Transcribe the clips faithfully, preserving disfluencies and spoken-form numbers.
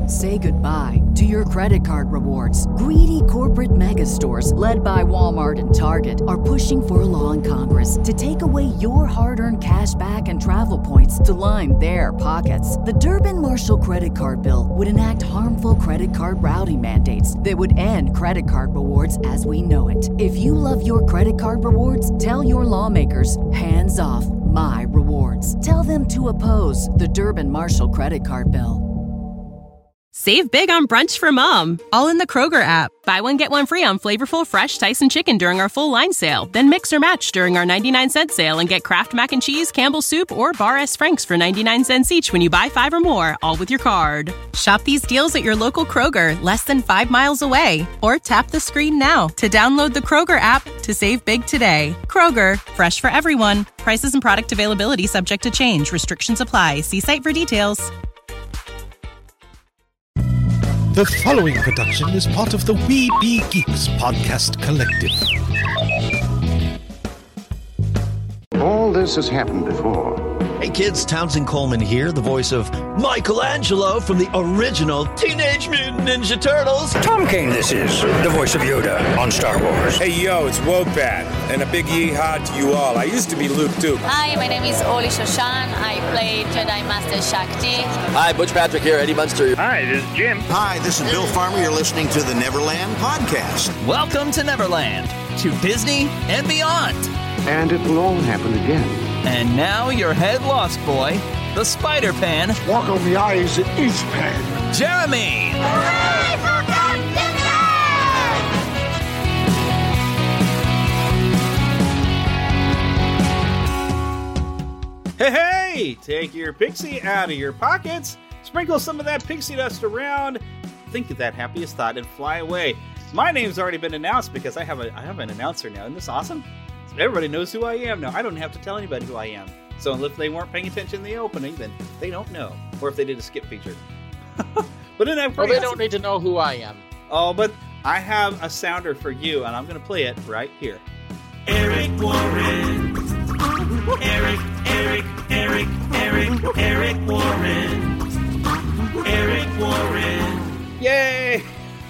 Say goodbye to your credit card rewards. Greedy corporate mega stores, led by Walmart and Target, are pushing for a law in Congress to take away your hard-earned cash back and travel points to line their pockets. The Durbin-Marshall credit card bill would enact harmful credit card routing mandates that would end credit card rewards as we know it. If you love your credit card rewards, tell your lawmakers, hands off my rewards. Tell them to oppose the Durbin-Marshall credit card bill. Save big on brunch for mom, all in the Kroger app. Buy one, get one free on flavorful, fresh Tyson chicken during our full line sale. Then mix or match during our ninety-nine cent sale and get Kraft Mac and Cheese, Campbell's Soup, or Bar S. Frank's for ninety-nine cents each when you buy five or more, all with your card. Shop these deals at your local Kroger, less than five miles away. Or tap the screen now to download the Kroger app to save big today. Kroger, fresh for everyone. Prices and product availability subject to change. Restrictions apply. See site for details. The following production is part of the We Be Geeks podcast collective. All this has happened before. Hey kids, Townsend Coleman here, the voice of Michelangelo from the original Teenage Mutant Ninja Turtles. Tom Kane this is, the voice of Yoda on Star Wars. Hey yo, it's Wobat, and a big yeehaw to you all. I used to be Luke Duke. Hi, my name is Oli Shoshan. I play Jedi Master Shakti. Hi, Butch Patrick here, Eddie Munster. Hi, this is Jim. Hi, this is Bill Farmer. You're listening to the Neverland Podcast. Welcome to Neverland, to Disney and beyond. And it will all happen again. And now your head lost boy, the Spider-Pan. Walk on the eyes at each pan. Jeremy. Hooray for Captain Hey, hey! Take your pixie out of your pockets, sprinkle some of that pixie dust around, think of that happiest thought, and fly away. My name's already been announced because I have a I have an announcer now. Isn't this awesome? Everybody knows who I am now. I don't have to tell anybody who I am. So if they weren't paying attention in the opening, then they don't know. Or if they did a skip feature. But then I've well, they awesome. don't need to know who I am. Oh, but I have a sounder for you, and I'm going to play it right here. Eric Warren. Eric, Eric, Eric, Eric, Eric Warren. Eric Warren. Yay!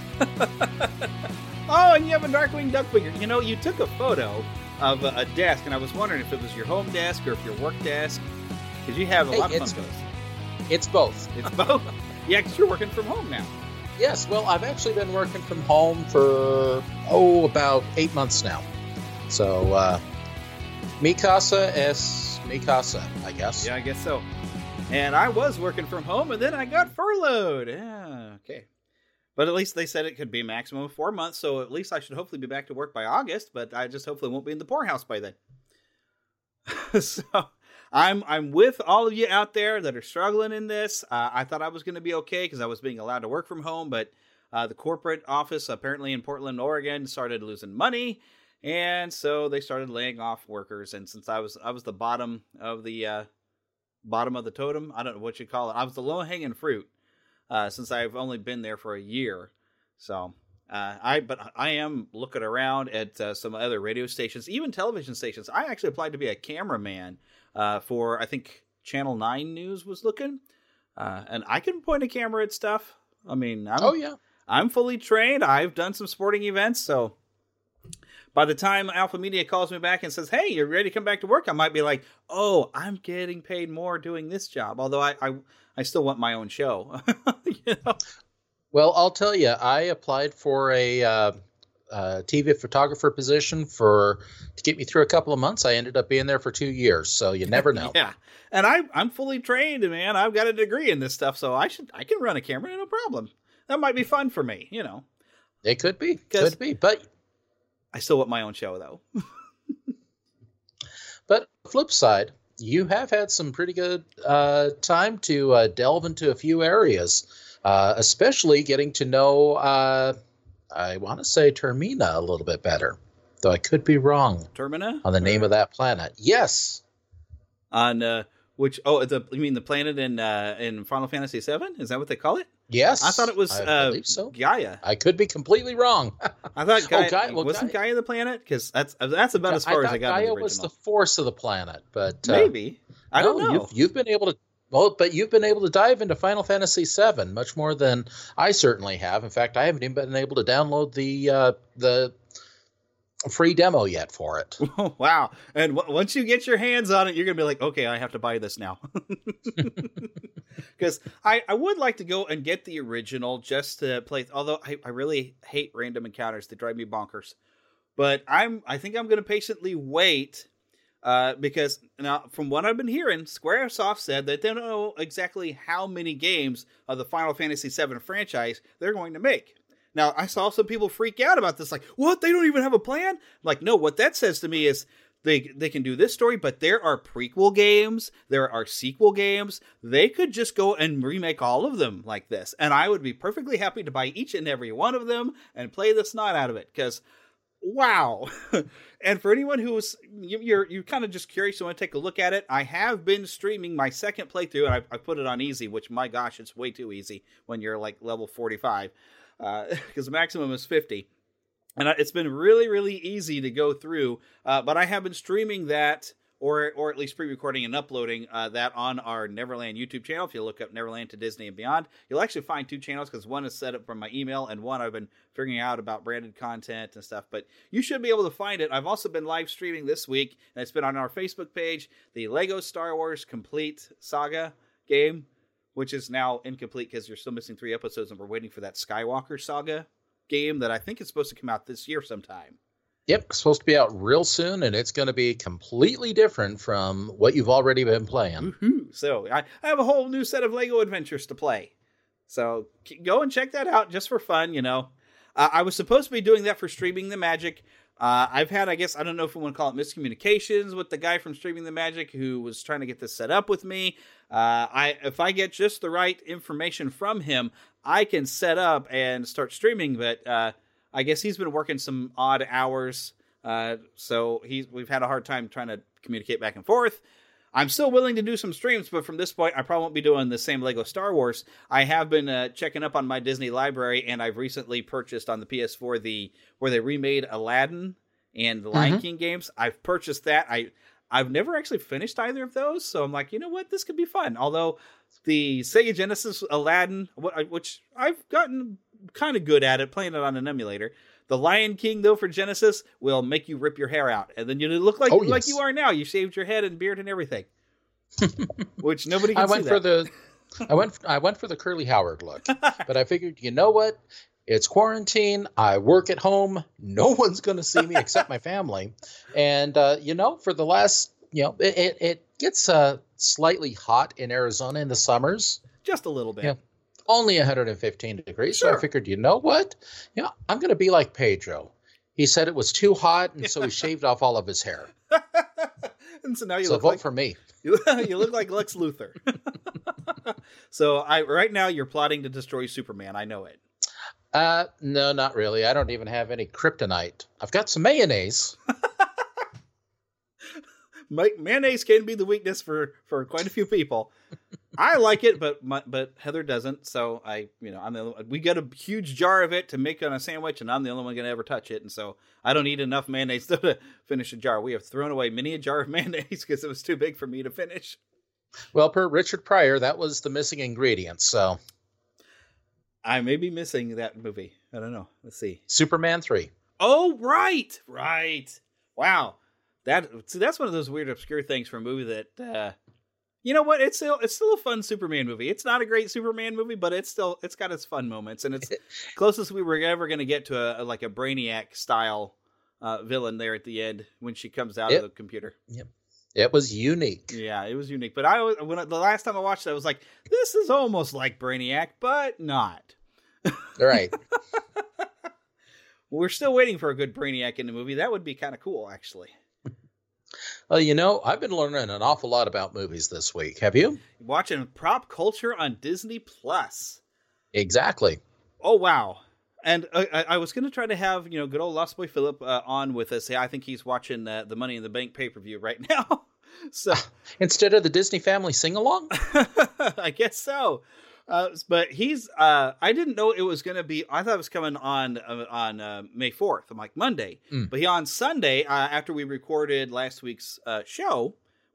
Oh, and you have a Darkwing Duck figure. You know, you took a photo of a, a desk, and I was wondering if it was your home desk or if your work desk, because you have a hey, lot of fun it's, photos. It's both. It's both? Yeah, because you're working from home now. Yes, well, I've actually been working from home for, oh, about eight months now. So, uh, mi casa es mi casa, I guess. Yeah, I guess so. And I was working from home, and then I got furloughed. Yeah, okay. But at least they said it could be a maximum of four months, so at least I should hopefully be back to work by August, but I just hopefully won't be in the poorhouse by then. So I'm I'm with all of you out there that are struggling in this. Uh, I thought I was going to be okay because I was being allowed to work from home, but uh, the corporate office apparently in Portland, Oregon started losing money, and so they started laying off workers. And since I was I was the bottom of the uh, bottom of the totem, I don't know what you call it. I was the low-hanging fruit. Uh, since I've only been there for a year. So, uh, I, but I am looking around at uh, some other radio stations, even television stations. I actually applied to be a cameraman, uh, for, I think Channel nine News was looking, uh, and I can point a camera at stuff. I mean, I'm, oh yeah, I'm fully trained. I've done some sporting events. So by the time Alpha Media calls me back and says, hey, you're ready to come back to work, I might be like, oh, I'm getting paid more doing this job. Although I, I, I still want my own show. You know? Well, I'll tell you, I applied for a uh, uh, T V photographer position for to get me through a couple of months. I ended up being there for two years, so you never know. Yeah, and I, I'm fully trained, man. I've got a degree in this stuff, so I should I can run a camera, no problem. That might be fun for me, you know. It could be, could be, but I still want my own show, though. But flip side, you have had some pretty good uh, time to uh, delve into a few areas, uh, especially getting to know, uh, I want to say Termina a little bit better, though I could be wrong. Termina? On the name of that planet. Yes. On uh, which, oh, the, you mean the planet in uh, in Final Fantasy seven? Is that what they call it? Yes. I thought it was I uh, believe so. Gaia. I could be completely wrong. I thought Gaia, oh, Gaia well, wasn't Gaia. Gaia the planet? Because that's that's about as far I as I got. Gaia in the was the force of the planet, but uh, maybe I no, don't know. You've, you've been able to Well, but you've been able to dive into Final Fantasy seven much more than I certainly have. In fact, I haven't even been able to download the uh, the free demo yet for it. Oh, wow. And w- once you get your hands on it, you're going to be like, okay, I have to buy this now. Because I, I would like to go and get the original just to play, although I, I really hate random encounters. They drive me bonkers. But I'm I think I'm going to patiently wait. Uh, because now, from what I've been hearing, Squaresoft said that they don't know exactly how many games of the Final Fantasy seven franchise they're going to make. Now, I saw some people freak out about this, like, what? They don't even have a plan? Like, no, what that says to me is they they can do this story, but there are prequel games, there are sequel games. They could just go and remake all of them like this, and I would be perfectly happy to buy each and every one of them and play the snot out of it, because wow. And for anyone who's you, you're you kind of just curious, you want to take a look at it, I have been streaming my second playthrough, and I, I put it on easy, which, my gosh, it's way too easy when you're like level forty-five, because uh, the maximum is fifty. And it's been really, really easy to go through, uh, but I have been streaming that, or or at least pre-recording and uploading uh, that on our Neverland YouTube channel. If you look up Neverland to Disney and Beyond, you'll actually find two channels, because one is set up from my email, and one I've been figuring out about branded content and stuff. But you should be able to find it. I've also been live streaming this week, and it's been on our Facebook page, the Lego Star Wars Complete Saga game, which is now incomplete because you're still missing three episodes, and we're waiting for that Skywalker Saga game that I think is supposed to come out this year sometime. Yep, it's supposed to be out real soon, and it's going to be completely different from what you've already been playing. Woo-hoo. So I, I have a whole new set of Lego adventures to play. So go and check that out just for fun, you know. Uh, I was supposed to be doing that for Streaming the Magic. Uh, I've had, I guess, I don't know if we want to call it miscommunications with the guy from Streaming the Magic who was trying to get this set up with me. Uh, I if I get just the right information from him, I can set up and start streaming, but uh, I guess he's been working some odd hours, uh, so he's we've had a hard time trying to communicate back and forth. I'm still willing to do some streams, but from this point, I probably won't be doing the same Lego Star Wars. I have been uh, checking up on my Disney library, and I've recently purchased on the P S four the where they remade Aladdin and the Lion mm-hmm. King games. I've purchased that. I I've never actually finished either of those, so I'm like, you know what, this could be fun. Although the Sega Genesis Aladdin, which I've gotten kind of good at it, playing it on an emulator. The Lion King, though, for Genesis, will make you rip your hair out. And then you look like, oh, yes. like you are now. You shaved your head and beard and everything. Which nobody can I went see for that. the I went I went for the Curly Howard look. But I figured, you know what? It's quarantine. I work at home. No one's going to see me except my family. And, uh, you know, for the last, you know, it, it, it gets uh, slightly hot in Arizona in the summers. Just a little bit. Yeah. Only one hundred fifteen degrees. Sure. So I figured, you know what? You know, I'm going to be like Pedro. He said it was too hot, and so he shaved off all of his hair. And so now you so look vote like, for me. You, you look like Lex Luthor. So I right now you're plotting to destroy Superman. I know it. Uh, no, not really. I don't even have any kryptonite. I've got some mayonnaise. My, mayonnaise can be the weakness for, for quite a few people. I like it, but my, but Heather doesn't. So I, you know, I'm the only, we got a huge jar of it to make on a sandwich, and I'm the only one going to ever touch it. And so I don't eat enough mayonnaise to finish a jar. We have thrown away many a jar of mayonnaise because it was too big for me to finish. Well, per Richard Pryor, that was the missing ingredient. So I may be missing that movie. I don't know. Let's see. Superman three. Oh, right. Right. Wow. That see, that's one of those weird, obscure things for a movie that, uh, you know what? It's still it's still a fun Superman movie. It's not a great Superman movie, but it's still it's got its fun moments, and it's closest we were ever going to get to a, a like a Brainiac style uh, villain there at the end when she comes out yep. of the computer. Yep, it was unique. Yeah, it was unique. But I when I, the last time I watched it, I was like, this is almost like Brainiac, but not. Right. We're still waiting for a good Brainiac in the movie. That would be kind of cool, actually. Well, you know, I've been learning an awful lot about movies this week. Have you? Watching pop culture on Disney Plus. Exactly. Oh, wow. And uh, I, I was going to try to have, you know, good old Lost Boy Philip uh, on with us. I think he's watching uh, the Money in the Bank pay-per-view right now. So instead of the Disney Family Sing-Along? I guess so. Uh, but he's, uh, I didn't know it was going to be, I thought it was coming on, uh, on, uh, May fourth. I'm like Monday, mm. but he on Sunday, uh, after we recorded last week's, uh, show,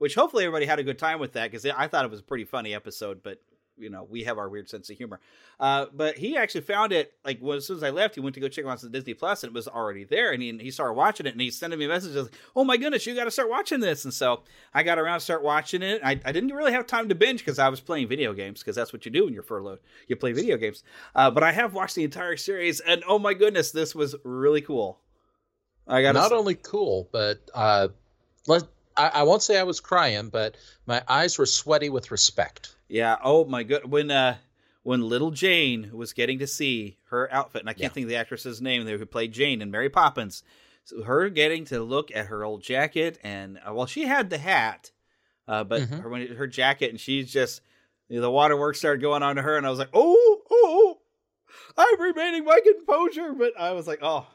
which hopefully everybody had a good time with that, because I thought it was a pretty funny episode, but you know, we have our weird sense of humor. Uh, but he actually found it, like, well, as soon as I left, he went to go check out the Disney Plus, and it was already there, and he, he started watching it, and he's sending me messages like, oh my goodness, you got to start watching this. And so I got around to start watching it. I, I didn't really have time to binge because I was playing video games, because that's what you do when you're furloughed. You play video games. Uh, but I have watched the entire series, and oh my goodness, this was really cool. I got Not s- only cool, but uh, let, I, I won't say I was crying, but my eyes were sweaty with respect. Yeah. Oh my good. When uh, when little Jane was getting to see her outfit, and I can't yeah. think of the actress's name who played Jane in Mary Poppins, so her getting to look at her old jacket, and uh, well, she had the hat, uh, but mm-hmm. her when her jacket, and she's just you know, the waterworks started going on to her, and I was like, oh, oh, I'm remaining my composure, but I was like, oh.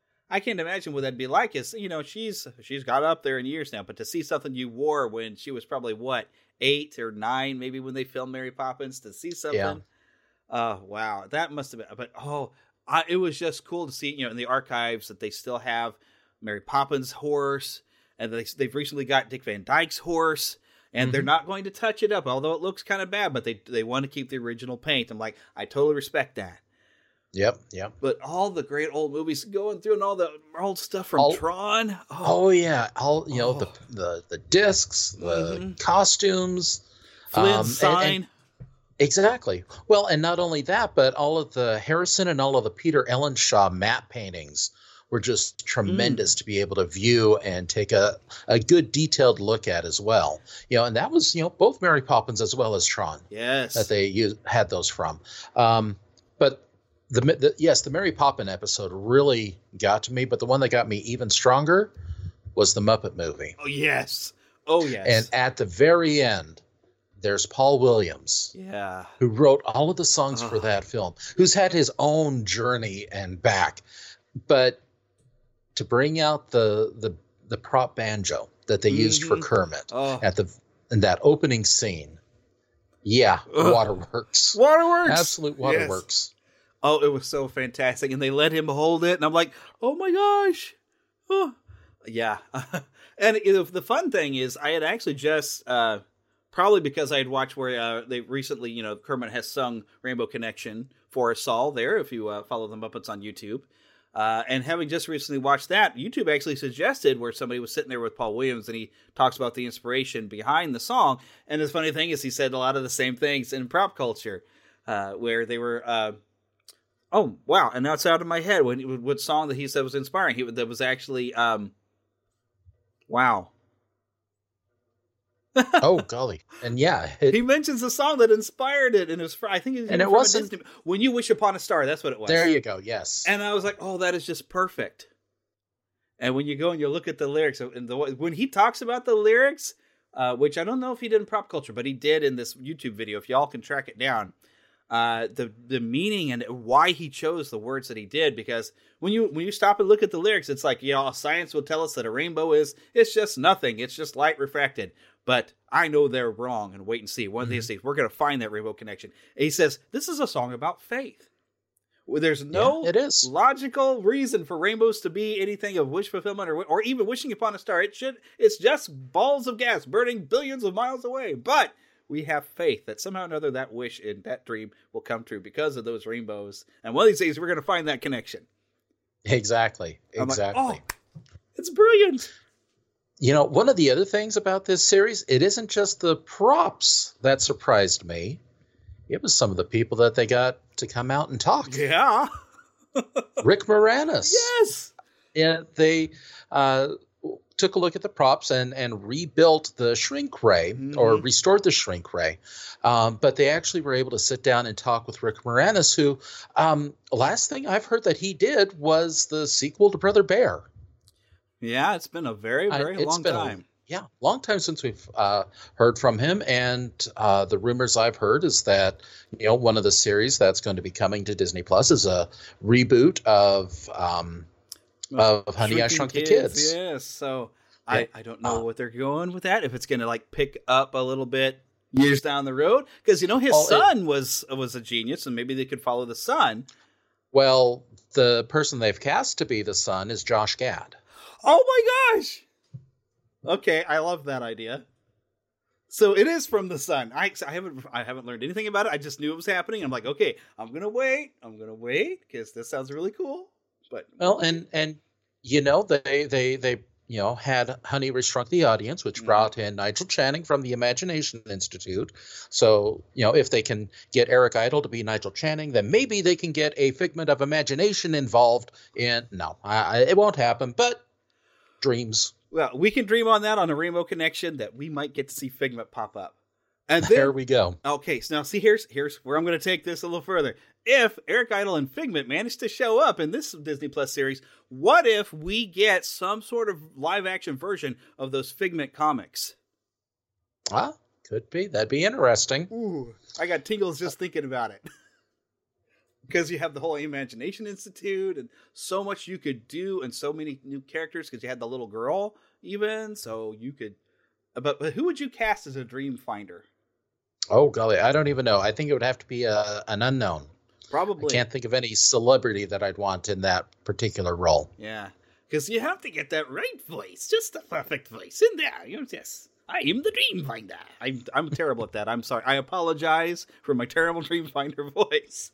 I can't imagine what that'd be like. Is you know she's she's got up there in years now, but to see something you wore when she was probably what eight or nine, maybe when they filmed Mary Poppins, to see something, oh yeah. uh, wow, that must have been. But oh, I, it was just cool to see you know in the archives that they still have Mary Poppins' horse, and they they've recently got Dick Van Dyke's horse, and mm-hmm. they're not going to touch it up, although it looks kind of bad. But they they want to keep the original paint. I'm like, I totally respect that. Yep, yep. But all the great old movies going through and all the old stuff from all, Tron. Oh. oh yeah, all you know oh. the the the discs, the mm-hmm. costumes, Flynn's um, sign. And, and exactly. Well, and not only that, but all of the Harrison and all of the Peter Ellenshaw matte paintings were just tremendous mm. to be able to view and take a a good detailed look at as well. You know, and that was you know both Mary Poppins as well as Tron. Yes, that they used, had those from. Um, but. The, the yes, the Mary Poppins episode really got to me, but the one that got me even stronger was the Muppet movie. Oh yes, oh yes. And at the very end, there's Paul Williams, yeah, who wrote all of the songs oh. for that film, who's had his own journey and back, but to bring out the the the prop banjo that they mm-hmm. used for Kermit oh. at the in that opening scene, yeah, Ugh. Waterworks, Waterworks, absolute Waterworks. Yes. Oh, it was so fantastic. And they let him hold it. And I'm like, oh my gosh. Oh. Yeah. And it, the fun thing is I had actually just, uh, probably because I had watched where uh, they recently, you know, Kermit has sung Rainbow Connection for us all there. If you uh, follow the Muppets on YouTube. Uh, and having just recently watched that, YouTube actually suggested where somebody was sitting there with Paul Williams and he talks about the inspiration behind the song. And the funny thing is he said a lot of the same things in prop culture, uh, where they were, uh, oh, wow. And now it's out of my head. What, what song that he said was inspiring? He, that was actually, um, wow. Oh, golly. And yeah. It, he mentions a song that inspired it. And it was, I think it was, and it wasn't, Disney, When You Wish Upon a Star. That's what it was. There you go. Yes. And I was like, oh, that is just perfect. And when you go and you look at the lyrics, and the, when he talks about the lyrics, uh, which I don't know if he did in prop culture, but he did in this YouTube video, if y'all can track it down. Uh, the the meaning and why he chose the words that he did, because when you when you stop and look at the lyrics, it's like, you know, science will tell us that a rainbow is it's just nothing, it's just light refracted. But I know they're wrong, and wait and see. One mm-hmm. of these days, we're going to find that rainbow connection. And he says this is a song about faith. There's no yeah, it is. logical reason for rainbows to be anything of wish fulfillment or or even wishing upon a star. It should it's just balls of gas burning billions of miles away, but we have faith that somehow or another that wish and that dream will come true because of those rainbows. And one of these days, we're going to find that connection. Exactly. Exactly. Like, oh, it's brilliant. You know, one of the other things about this series, it isn't just the props that surprised me. It was some of the people that they got to come out and talk. Yeah. Rick Moranis. Yes. Yeah, they... Uh, took a look at the props and, and rebuilt the shrink ray mm-hmm. or restored the shrink ray. Um, but they actually were able to sit down and talk with Rick Moranis, who um, last thing I've heard that he did was the sequel to Brother Bear. Yeah, it's been a very, very I, long time. A, yeah, long time since we've uh, heard from him. And uh, the rumors I've heard is that, you know, one of the series that's going to be coming to Disney Plus is a reboot of um, of Honey, I Shrunk the Kids. Yes, so yeah. I, I don't know uh, what they're going with that. If it's going to like pick up a little bit years down the road, because you know his oh, son it, was was a genius, and maybe they could follow the son. Well, the person they've cast to be the son is Josh Gad. Oh my gosh! Okay, I love that idea. So it is from the sun. I, I haven't I haven't learned anything about it. I just knew it was happening. I'm like, okay, I'm gonna wait. I'm gonna wait because this sounds really cool. But well, and and you know they they they you know had Honey, We Shrunk the Audience, which mm-hmm. brought in Nigel Channing from the Imagination Institute. So you know if they can get Eric Idle to be Nigel Channing, then maybe they can get a Figment of Imagination involved in. No, I, it won't happen. But dreams. Well, we can dream on that on a Rainbow Connection that we might get to see Figment pop up. And then, there we go. Okay, so now see, here's here's where I'm going to take this a little further. If Eric Idle and Figment manage to show up in this Disney Plus series, what if we get some sort of live-action version of those Figment comics? Ah, could be. That'd be interesting. Ooh, I got tingles just thinking about it. Because you have the whole Imagination Institute and so much you could do and so many new characters because you had the little girl even. So you could... But, but who would you cast as a Dream Finder? Oh, golly. I don't even know. I think it would have to be a, an unknown. Probably. I can't think of any celebrity that I'd want in that particular role. Yeah. Because you have to get that right voice. Just the perfect voice in there. You know, yes. I am the Dream Finder. I'm, I'm terrible at that. I'm sorry. I apologize for my terrible Dream Finder voice.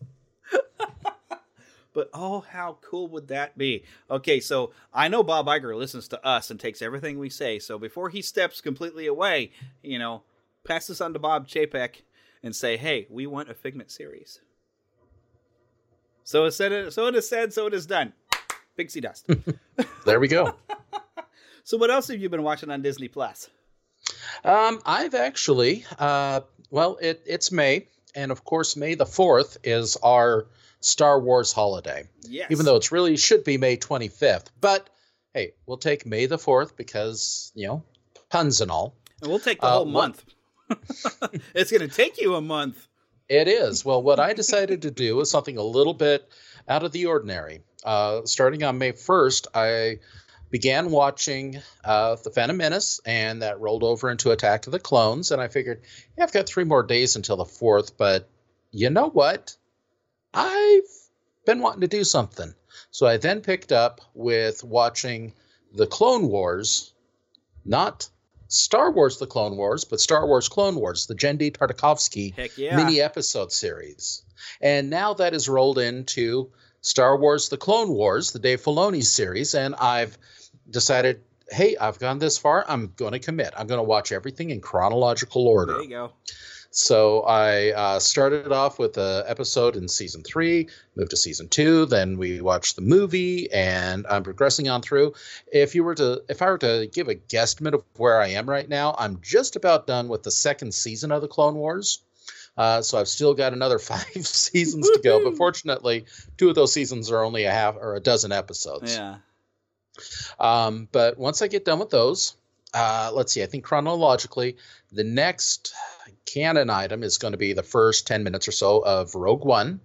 But oh, how cool would that be? Okay, so I know Bob Iger listens to us and takes everything we say. So before he steps completely away, you know, pass this on to Bob Chapek and say, hey, we want a Figment series. So it said, so it is said, so it is done. Pixie dust. There we go. So what else have you been watching on Disney Plus? Um, I've actually, uh, well, it, it's May. And of course, May the fourth is our Star Wars holiday. Yes. Even though it's really should be May twenty-fifth. But hey, we'll take May the fourth because, you know, puns and all. And we'll take the whole uh, month. It's going to take you a month. It is. Well, what I decided to do is something a little bit out of the ordinary. Uh, starting on May first, I began watching uh, The Phantom Menace, and that rolled over into Attack of the Clones. And I figured, yeah, I've got three more days until the fourth, but you know what? I've been wanting to do something. So I then picked up with watching The Clone Wars, not Star Wars The Clone Wars, but Star Wars Clone Wars, the Genndy Tartakovsky yeah. mini episode series. And now that is rolled into Star Wars The Clone Wars, the Dave Filoni series, and I've decided, hey, I've gone this far, I'm going to commit. I'm going to watch everything in chronological order. There you go. So I uh, started off with an episode in season three, moved to season two, then we watched the movie, and I'm progressing on through. If you were to, if I were to give a guesstimate of where I am right now, I'm just about done with the second season of the Clone Wars. Uh, so I've still got another five seasons to go, but fortunately, two of those seasons are only a half or a dozen episodes. Yeah. Um, but once I get done with those, uh, let's see, I think chronologically, the next canon item is going to be the first ten minutes or so of Rogue One.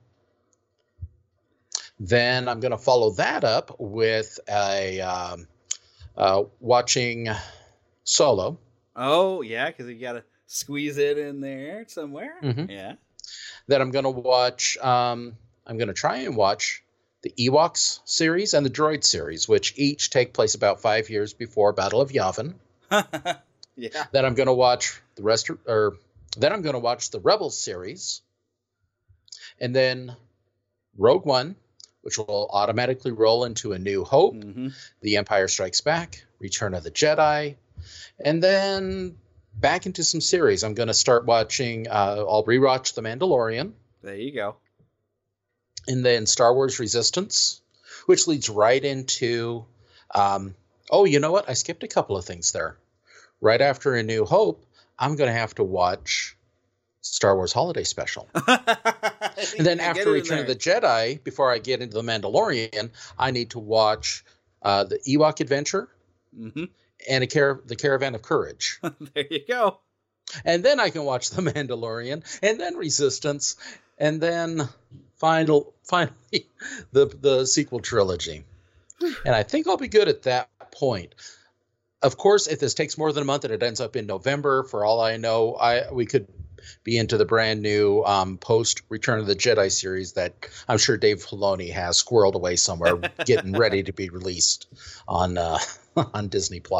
Then I'm going to follow that up with a um, uh, watching Solo. Oh, yeah, because you got to squeeze it in there somewhere. Mm-hmm. Yeah. Then I'm going to watch, um, I'm going to try and watch the Ewoks series and the Droid series, which each take place about five years before Battle of Yavin. Yeah. Then I'm going to watch the rest, or then I'm going to watch the Rebels series, and then Rogue One, which will automatically roll into A New Hope, mm-hmm. The Empire Strikes Back, Return of the Jedi, and then back into some series. I'm going to start watching, uh, I'll rewatch The Mandalorian. There you go. And then Star Wars Resistance, which leads right into, um, oh, you know what? I skipped a couple of things there. Right after A New Hope, I'm going to have to watch Star Wars Holiday Special. And then after Return of the Jedi, before I get into The Mandalorian, I need to watch uh, the Ewok Adventure mm-hmm. and a Car- the Caravan of Courage. There you go. And then I can watch The Mandalorian, and then Resistance, and then final, finally the the sequel trilogy. And I think I'll be good at that point. Of course, if this takes more than a month and it ends up in November, for all I know, I we could be into the brand new um, post Return of the Jedi series that I'm sure Dave Filoni has squirreled away somewhere, getting ready to be released on uh, on Disney Plus.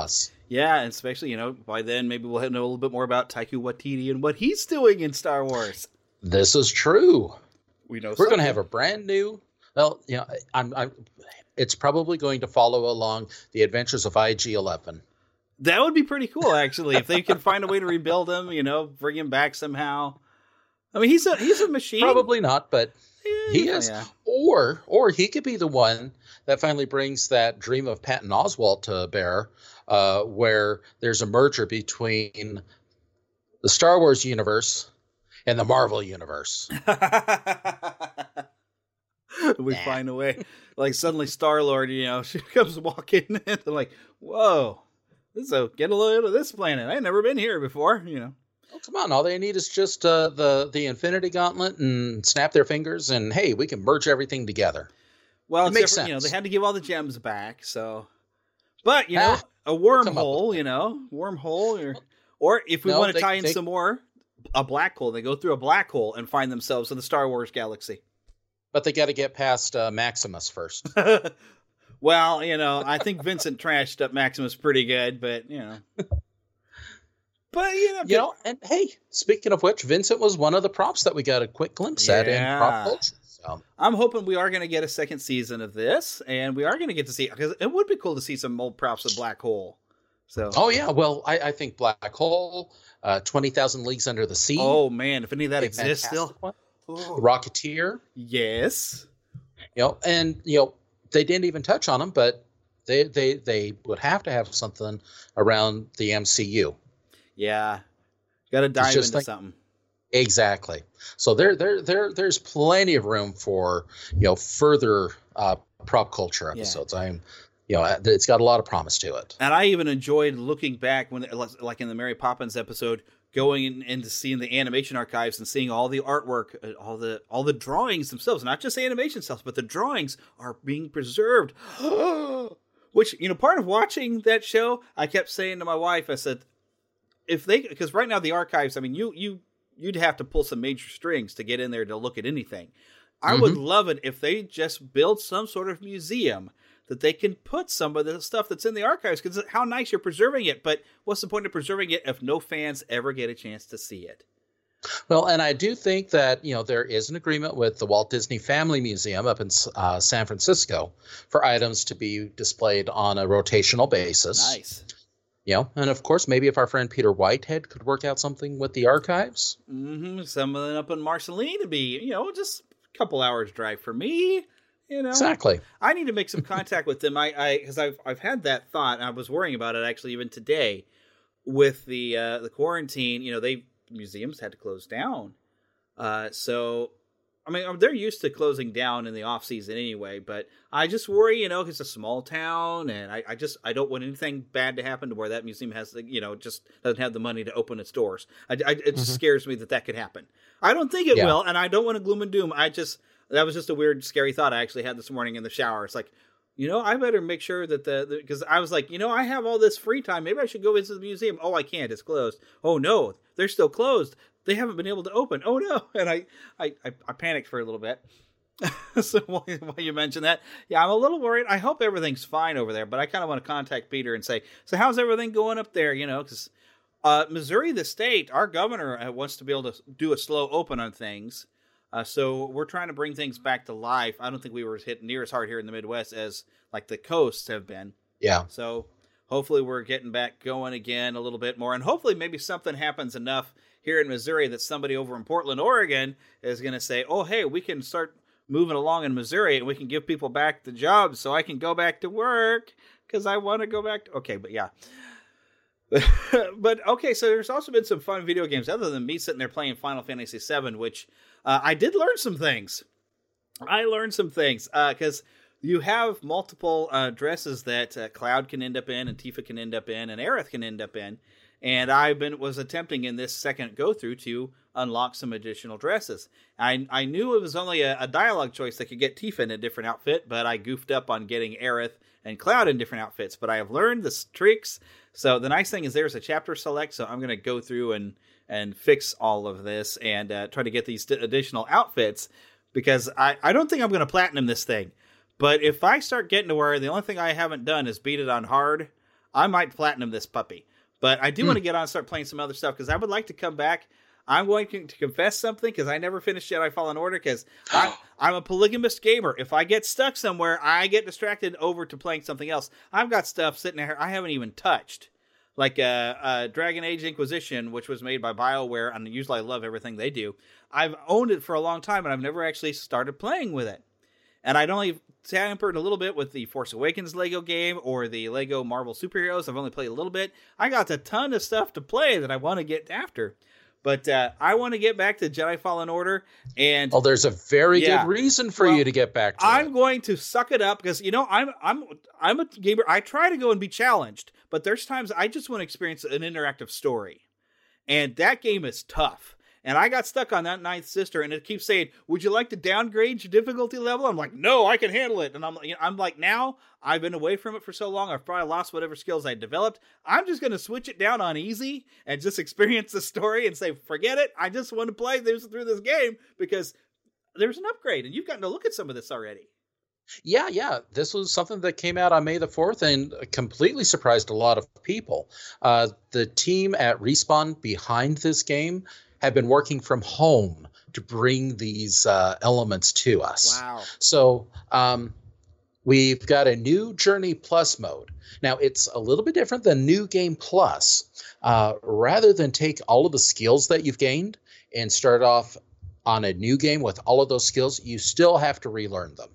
Yeah, and especially, you know, by then maybe we'll know a little bit more about Taika Waititi and what he's doing in Star Wars. This is true. We know we're going to have a brand new. Well, you know, I'm, I'm. It's probably going to follow along the adventures of I G eleven. That would be pretty cool, actually, if they can find a way to rebuild him. You know, bring him back somehow. I mean, he's a he's a machine. Probably not, but yeah, he is. Yeah. Or or he could be the one that finally brings that dream of Patton Oswalt to bear, uh, where there's a merger between the Star Wars universe and the Marvel universe. we nah. find a way. Like suddenly Star-Lord, you know, she comes walking in and they're like, whoa, this is a, get a load of this planet. I've never been here before, you know. Oh, come on. All they need is just uh, the, the Infinity Gauntlet and snap their fingers and, hey, we can merge everything together. Well, it it's makes sense. sense. You know, they had to give all the gems back, so. But, you know, ah, a wormhole, you know, wormhole. Or, or if we no, want to tie in they, some more, a black hole. They go through a black hole and find themselves in the Star Wars galaxy. But they got to get past uh, Maximus first. Well, you know, I think Vincent trashed up Maximus pretty good, but, you know. But, you know. You know, and hey, speaking of which, Vincent was one of the props that we got a quick glimpse yeah. at in prop culture. So. I'm hoping we are going to get a second season of this, and we are going to get to see, because it would be cool to see some old props of Black Hole. So. Oh, yeah. Well, I, I think Black Hole, uh, twenty thousand Leagues Under the Sea. Oh, man. If any of that exists still. Oh. Rocketeer. Yes. You know, and, you know, they didn't even touch on them, but they, they, they would have to have something around the M C U. Yeah. Got to dive into like, something. Exactly. So there, there, there, there's plenty of room for, you know, further uh, prop culture episodes. Yeah. I'm, you know, it's got a lot of promise to it. And I even enjoyed looking back when, like in the Mary Poppins episode, going in, into seeing the animation archives and seeing all the artwork, all the all the drawings themselves, not just animation stuff, but the drawings are being preserved. Which, you know, part of watching that show, I kept saying to my wife, I said, if they, because right now the archives, I mean, you you you'd have to pull some major strings to get in there to look at anything. I mm-hmm. would love it if they just build some sort of museum that they can put some of the stuff that's in the archives, because how nice you're preserving it. But what's the point of preserving it if no fans ever get a chance to see it? Well, and I do think that, you know, there is an agreement with the Walt Disney Family Museum up in uh, San Francisco for items to be displayed on a rotational basis. Nice. You know, and of course, maybe if our friend Peter Whitehead could work out something with the archives. Mm-hmm. Something up in Marceline to be, you know, just a couple hours drive for me. You know, exactly. I need to make some contact with them. I, I, because I've, I've had that thought. And I was worrying about it actually even today, with the, uh, the quarantine. You know, they museums had to close down. Uh, so, I mean, they're used to closing down in the off season anyway. But I just worry, you know, it's a small town, and I, I just I don't want anything bad to happen to where that museum has, the, you know, just doesn't have the money to open its doors. I, I, it just mm-hmm. scares me that that could happen. I don't think it yeah. will, and I don't want to gloom and doom. I just. That was just a weird, scary thought I actually had this morning in the shower. It's like, you know, I better make sure that the, because I was like, you know, I have all this free time. Maybe I should go visit the museum. Oh, I can't. It's closed. Oh, no, they're still closed. They haven't been able to open. Oh, no. And I, I, I, I panicked for a little bit. So while, while you mentioned that, yeah, I'm a little worried. I hope everything's fine over there, but I kind of want to contact Peter and say, so how's everything going up there? You know, because uh, Missouri, the state, our governor wants to be able to do a slow open on things. Uh, so we're trying to bring things back to life. I don't think we were hit near as hard here in the Midwest as like the coasts have been. Yeah. So hopefully we're getting back going again a little bit more. And hopefully maybe something happens enough here in Missouri that somebody over in Portland, Oregon is going to say, oh, hey, we can start moving along in Missouri and we can give people back the jobs so I can go back to work because I want to go back. To... Okay, but yeah. But okay, so there's also been some fun video games other than me sitting there playing Final Fantasy seven, which uh, I did learn some things. I learned some things because uh, you have multiple uh, dresses that uh, Cloud can end up in, and Tifa can end up in, and Aerith can end up in. And I been was attempting in this second go through to unlock some additional dresses. I I knew it was only a, a dialogue choice that could get Tifa in a different outfit, but I goofed up on getting Aerith and Cloud in different outfits. But I have learned the tricks. So the nice thing is there's a chapter select, so I'm going to go through and, and fix all of this and uh, try to get these additional outfits, because I, I don't think I'm going to platinum this thing. But if I start getting to where the only thing I haven't done is beat it on hard, I might platinum this puppy. But I do Hmm. want to get on and start playing some other stuff, because I would like to come back. I'm going to, to confess something, because I never finished Jedi Fallen Order, because I'm, I'm a polygamous gamer. If I get stuck somewhere, I get distracted over to playing something else. I've got stuff sitting there I haven't even touched. Like uh, uh, Dragon Age Inquisition, which was made by BioWare, and usually I love everything they do. I've owned it for a long time, and I've never actually started playing with it. And I'd only tampered a little bit with the Force Awakens Lego game or the Lego Marvel Superheroes. I've only played a little bit. I got a ton of stuff to play that I want to get after. But uh, I want to get back to Jedi Fallen Order. And oh, there's a very yeah. good reason for well, you to get back to I'm it. going to suck it up, because, you know, I'm I'm I'm a gamer. I try to go and be challenged, but there's times I just want to experience an interactive story. And that game is tough. And I got stuck on that Ninth Sister, and it keeps saying, would you like to downgrade your difficulty level? I'm like, no, I can handle it. And I'm, you know, I'm like, now I've been away from it for so long, I've probably lost whatever skills I developed. I'm just going to switch it down on easy and just experience the story and say, forget it. I just want to play this through this game, because there's an upgrade, and you've gotten to look at some of this already. Yeah, yeah. This was something that came out on May the fourth and completely surprised a lot of people. Uh, the team at Respawn behind this game have been working from home to bring these uh, elements to us. Wow. So um, we've got a new Journey Plus mode. Now, it's a little bit different than New Game Plus. Uh, rather than take all of the skills that you've gained and start off on a new game with all of those skills, you still have to relearn them.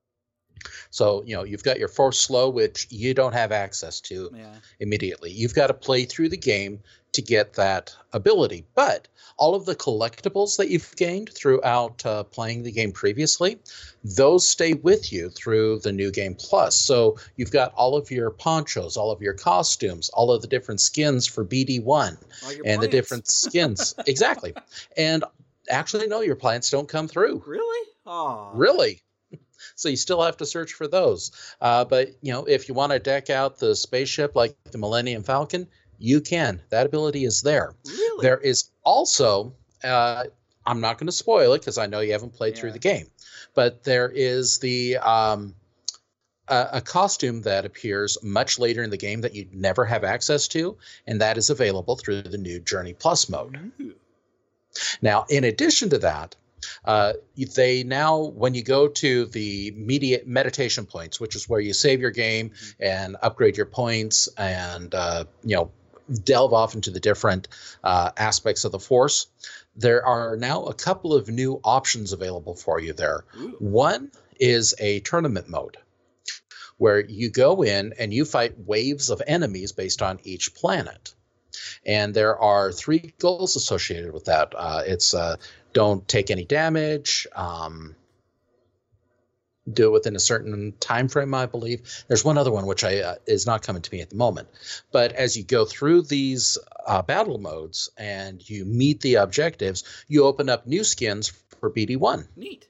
So, you know, you've got your Force Slow, which you don't have access to yeah. immediately. You've got to play through the game to get that ability. But all of the collectibles that you've gained throughout uh, playing the game previously, those stay with you through the New Game Plus. So you've got all of your ponchos, all of your costumes, all of the different skins for B D one, and plants. the different skins. Exactly. And actually, no, your plants don't come through. Really? Oh, Really? So you still have to search for those. Uh, but, you know, if you want to deck out the spaceship like the Millennium Falcon, you can. That ability is there. Really? There is also, uh, I'm not going to spoil it because I know you haven't played Yeah. through the game, but there is the um, a, a costume that appears much later in the game that you never have access to, and that is available through the new Journey Plus mode. Ooh. Now, in addition to that, Uh, they now, when you go to the media meditation points, which is where you save your game and upgrade your points and, uh, you know, delve off into the different uh, aspects of the Force, there are now a couple of new options available for you there. Ooh. One is a tournament mode where you go in and you fight waves of enemies based on each planet. And there are three goals associated with that. Uh, it's uh, don't take any damage, um, do it within a certain time frame, I believe. There's one other one which I uh, is not coming to me at the moment. But as you go through these uh, battle modes and you meet the objectives, you open up new skins for B D one. Neat.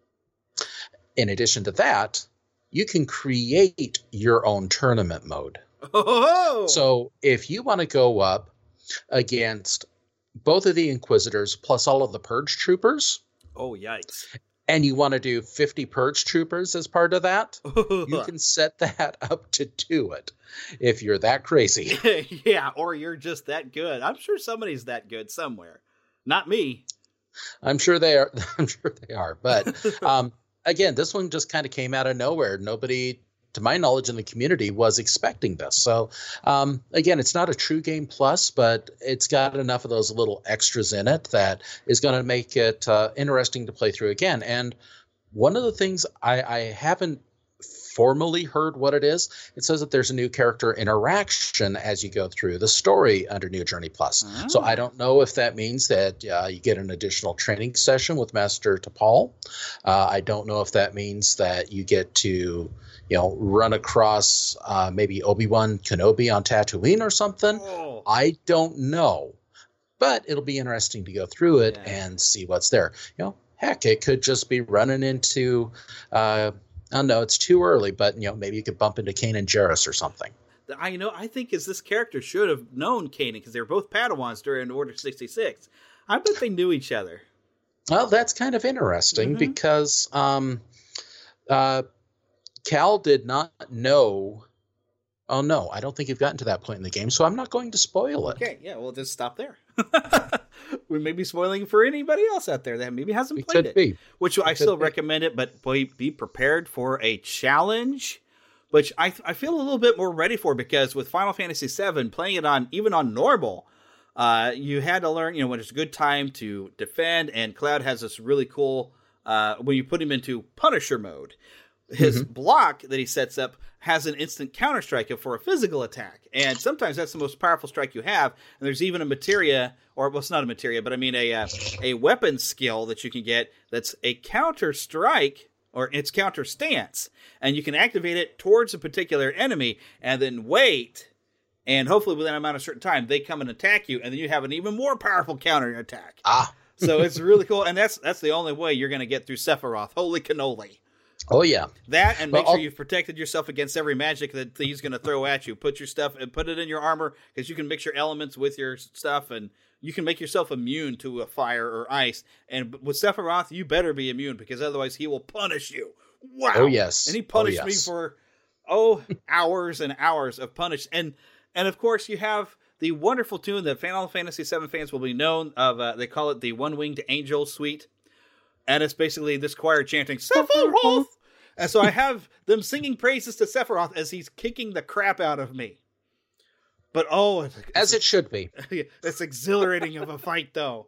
In addition to that, you can create your own tournament mode. Oh! So if you want to go up against both of the Inquisitors plus all of the Purge Troopers, Oh, yikes. and you want to do fifty Purge Troopers as part of that, you can set that up to do it if you're that crazy. Yeah, or you're just that good. I'm sure somebody's that good somewhere. Not me. I'm sure they are. I'm sure they are. But um, again, this one just kind of came out of nowhere. Nobody, to my knowledge, in the community was expecting this. So um, again, it's not a true game plus, but it's got enough of those little extras in it that is going to make it uh, interesting to play through again. And one of the things I, I haven't formally heard what it is, it says that there's a new character interaction as you go through the story under New Journey Plus. Oh. So I don't know if that means that uh, you get an additional training session with Master T'Pol. Uh, I don't know if that means that you get to, you know, run across uh, maybe Obi-Wan Kenobi on Tatooine or something. Oh. I don't know, but it'll be interesting to go through it Yeah. and see what's there. You know, heck, it could just be running into, uh, I don't know, it's too early, but, you know, maybe you could bump into Kanan Jarrus or something. I you know. I think is this character should have known Kanan because they were both Padawans during Order sixty-six. I bet they knew each other. Well, that's kind of interesting Mm-hmm. because um, uh, Cal did not know Oh, no, I don't think you've gotten to that point in the game, so I'm not going to spoil it. Okay, yeah, we'll just stop there. We may be spoiling for anybody else out there that maybe hasn't We played could it. be. Which I We still could be. recommend it, but boy, be prepared for a challenge, which I I feel a little bit more ready for, because with Final Fantasy seven, playing it on even on normal, uh, you had to learn, you know, when it's a good time to defend, and Cloud has this really cool, uh, when you put him into Punisher mode, his Mhm. block that he sets up has an instant counter strike for a physical attack. And sometimes that's the most powerful strike you have. And there's even a materia, or well, it's not a materia, but I mean a uh, a weapon skill that you can get that's a counter strike, or it's counter stance. And you can activate it towards a particular enemy and then wait. And hopefully within a amount of certain time, they come and attack you. And then you have an even more powerful counter attack. Ah. So it's really cool. And that's that's the only way you're going to get through Sephiroth. Holy cannoli. Oh, yeah. That, and make Well, sure I'll- you've protected yourself against every magic that he's going to throw at you. Put your stuff and put it in your armor, because you can mix your elements with your stuff, and you can make yourself immune to a fire or ice. And with Sephiroth, you better be immune, because otherwise he will punish you. Wow. Oh, yes. And he punished Oh, me yes. for, oh, hours and hours of punish. And, and of course, you have the wonderful tune that Final Fantasy seven fans will be known of. Uh, they call it the One-Winged Angel Suite. And it's basically this choir chanting, Sephiroth! And so I have them singing praises to Sephiroth as he's kicking the crap out of me. But oh, it's, As it should be. it's exhilarating of a fight, though.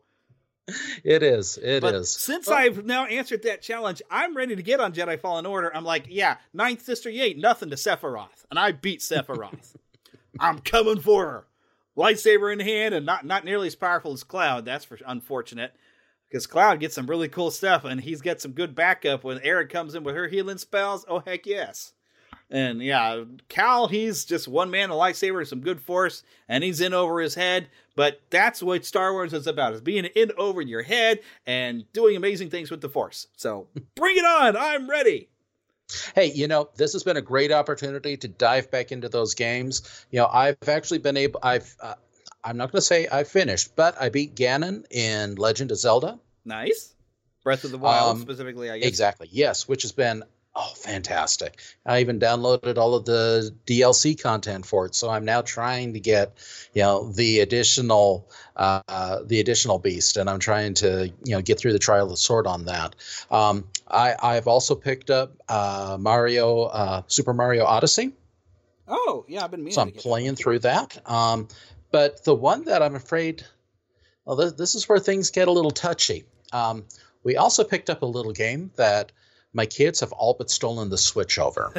It is. It but is. Since Well- I've now answered that challenge, I'm ready to get on Jedi Fallen Order. I'm like, yeah, Ninth Sister, you ain't nothing to Sephiroth. And I beat Sephiroth. I'm coming for her. Lightsaber in hand, and not, not nearly as powerful as Cloud. That's for unfortunate. Because Cloud gets some really cool stuff, and he's got some good backup when Eric comes in with her healing spells. Oh, heck yes. And yeah, Cal, he's just one man, a lightsaber, and some good force, and he's in over his head. But that's what Star Wars is about, is being in over your head and doing amazing things with the force. So bring it on. I'm ready. Hey, you know, this has been a great opportunity to dive back into those games. You know, I've actually been able, I've, uh, I'm not going to say I finished, but I beat Ganon in Legend of Zelda. Nice. Breath of the Wild, Um, specifically, I guess. Exactly. Yes, which has been, oh, fantastic. I even downloaded all of the D L C content for it, so I'm now trying to get, you know, the additional, uh, the additional beast, and I'm trying to, you know, get through the Trial of the Sword on that. Um, I, I've also picked up uh, Mario, uh, Super Mario Odyssey. Oh, yeah, I've been meaning So I'm to get playing through that. Um, but the one that I'm afraid, well, this, this is where things get a little touchy. Um, we also picked up a little game that my kids have all but stolen the Switch over.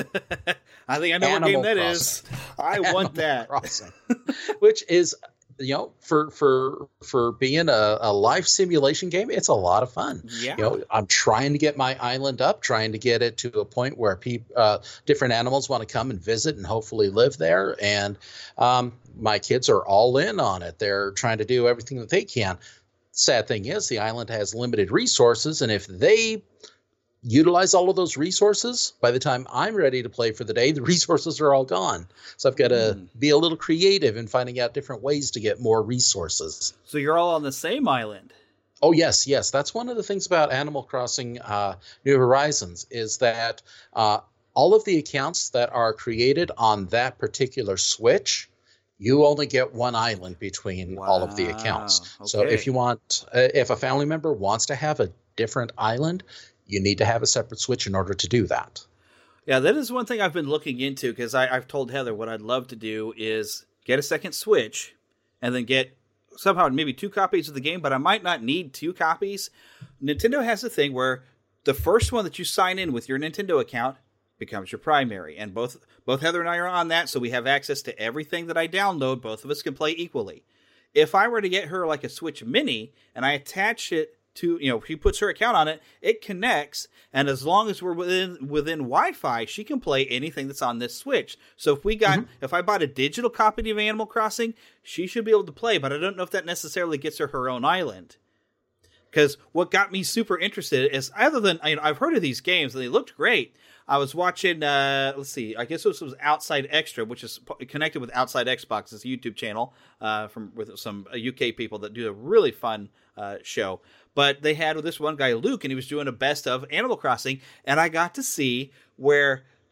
I think I know Animal what game that Crossing. is. I want that. Crossing, which is, you know, for for for being a, a life simulation game, it's a lot of fun. Yeah. You know, I'm trying to get my island up, trying to get it to a point where people, uh, different animals want to come and visit and hopefully live there. And um, my kids are all in on it. They're trying to do everything that they can. Sad thing is, the island has limited resources, and if they utilize all of those resources, by the time I'm ready to play for the day, the resources are all gone. So I've got to Mm. be a little creative in finding out different ways to get more resources. So you're all on the same island. Oh, yes, yes. That's one of the things about Animal Crossing uh, New Horizons is that uh, all of the accounts that are created on that particular Switch, you only get one island between Wow. all of the accounts. So Okay. if you want, uh, if a family member wants to have a different island, you need to have a separate Switch in order to do that. Yeah, that is one thing I've been looking into, because I've told Heather what I'd love to do is get a second Switch and then get somehow maybe two copies of the game, but I might not need two copies. Nintendo has a thing where the first one that you sign in with your Nintendo account becomes your primary, and both both Heather and I are on that, so we have access to everything that I download. Both of us can play equally. If I were to get her like a Switch Mini and I attach it to, you know, she puts her account on it, it connects, and as long as we're within within Wi-Fi, she can play anything that's on this Switch. So if we got, mm-hmm. if I bought a digital copy of Animal Crossing, she should be able to play, but I don't know if that necessarily gets her her own island. Because what got me super interested is, other than, you know, I've heard of these games and they looked great. I was watching, uh, let's see, I guess this was Outside Extra, which is connected with Outside Xbox, it's a YouTube channel uh, from with some U K people that do a really fun uh, show. But they had this one guy, Luke, and he was doing a best of Animal Crossing, and I got to see where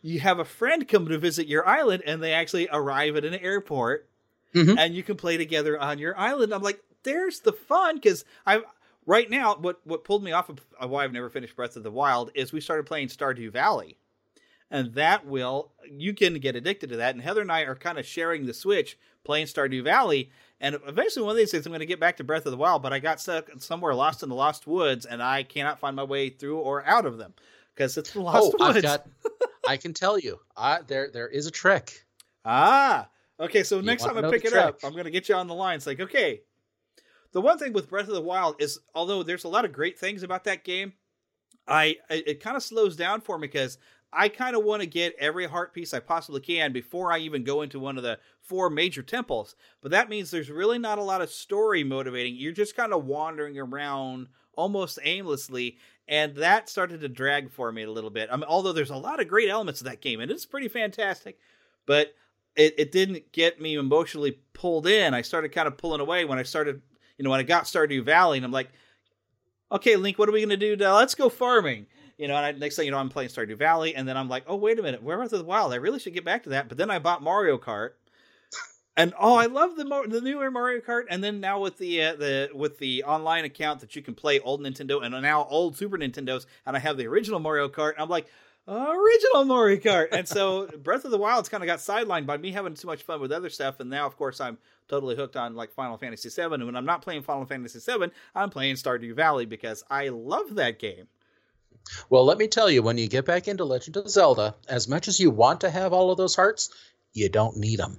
you have a friend come to visit your island, and they actually arrive at an airport, mm-hmm. and you can play together on your island. I'm like, there's the fun, because I right now what what pulled me off of why I've never finished Breath of the Wild is we started playing Stardew Valley, and that will you can get addicted to that. And Heather and I are kind of sharing the Switch, playing Stardew Valley, and eventually one of these days I'm going to get back to Breath of the Wild, but I got stuck somewhere lost in the Lost Woods, and I cannot find my way through or out of them because it's the Lost oh, Woods. I've got, I can tell you, I, there there is a trick. Ah, okay. So you next time I pick it trick. up, I'm going to get you on the line. It's like, okay. The one thing with Breath of the Wild is, although there's a lot of great things about that game, I it, it kind of slows down for me because I kind of want to get every heart piece I possibly can before I even go into one of the four major temples. But that means there's really not a lot of story motivating. You're just kind of wandering around almost aimlessly, and that started to drag for me a little bit. I mean, although there's a lot of great elements of that game, and it's pretty fantastic, but it, it didn't get me emotionally pulled in. I started kind of pulling away when I started, you know, when I got Stardew Valley, and I'm like, okay, Link, what are we going to do now? Let's go farming. You know, and I, next thing you know, I'm playing Stardew Valley, and then I'm like, oh, wait a minute, Breath of the Wild, I really should get back to that. But then I bought Mario Kart, and oh, I love the the newer Mario Kart. And then now with the uh, the with the online account that you can play old Nintendo and now old Super Nintendos, and I have the original Mario Kart. I'm like, original Mario Kart. And so Breath of the Wild's kind of got sidelined by me having too much fun with other stuff. And now, of course, I'm totally hooked on like Final Fantasy seven. And when I'm not playing Final Fantasy seven, I'm playing Stardew Valley because I love that game. Well, let me tell you, when you get back into Legend of Zelda, as much as you want to have all of those hearts, you don't need them.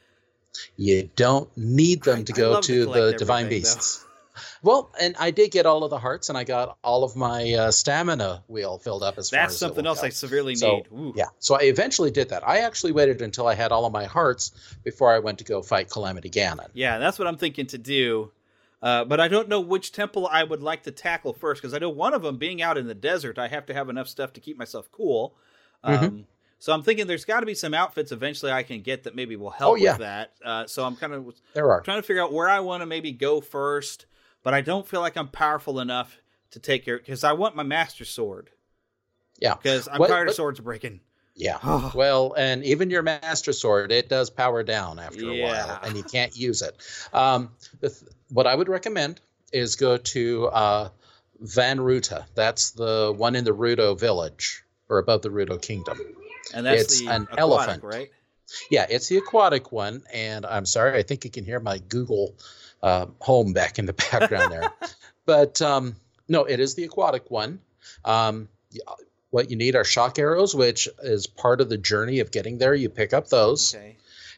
You don't need them to go to the Divine Beasts. Well, and I did get all of the hearts, and I got all of my uh, stamina wheel filled up as far as That's something else I severely so, need. Ooh. Yeah, so I eventually did that. I actually waited until I had all of my hearts before I went to go fight Calamity Ganon. Yeah, that's what I'm thinking to do. Uh, but I don't know which temple I would like to tackle first, because I know one of them, being out in the desert, I have to have enough stuff to keep myself cool. Um, mm-hmm. So I'm thinking there's got to be some outfits eventually I can get that maybe will help oh, yeah. with that. Uh, so I'm kind of there are. trying to figure out where I want to maybe go first, but I don't feel like I'm powerful enough to take care, because I want my Master Sword. Yeah. Because I'm what, tired what, of swords breaking. Yeah. Well, and even your Master Sword, it does power down after yeah. a while, and you can't use it. Um, the th- what I would recommend is go to uh, Van Ruta. That's the one in the Ruto village, or above the Ruto kingdom. And that's it's the an aquatic, elephant, right? Yeah, it's the aquatic one. And I'm sorry, I think you can hear my Google uh, home back in the background there. But um, no, it is the aquatic one. Um, what you need are shock arrows, which is part of the journey of getting there. You pick up those. Okay.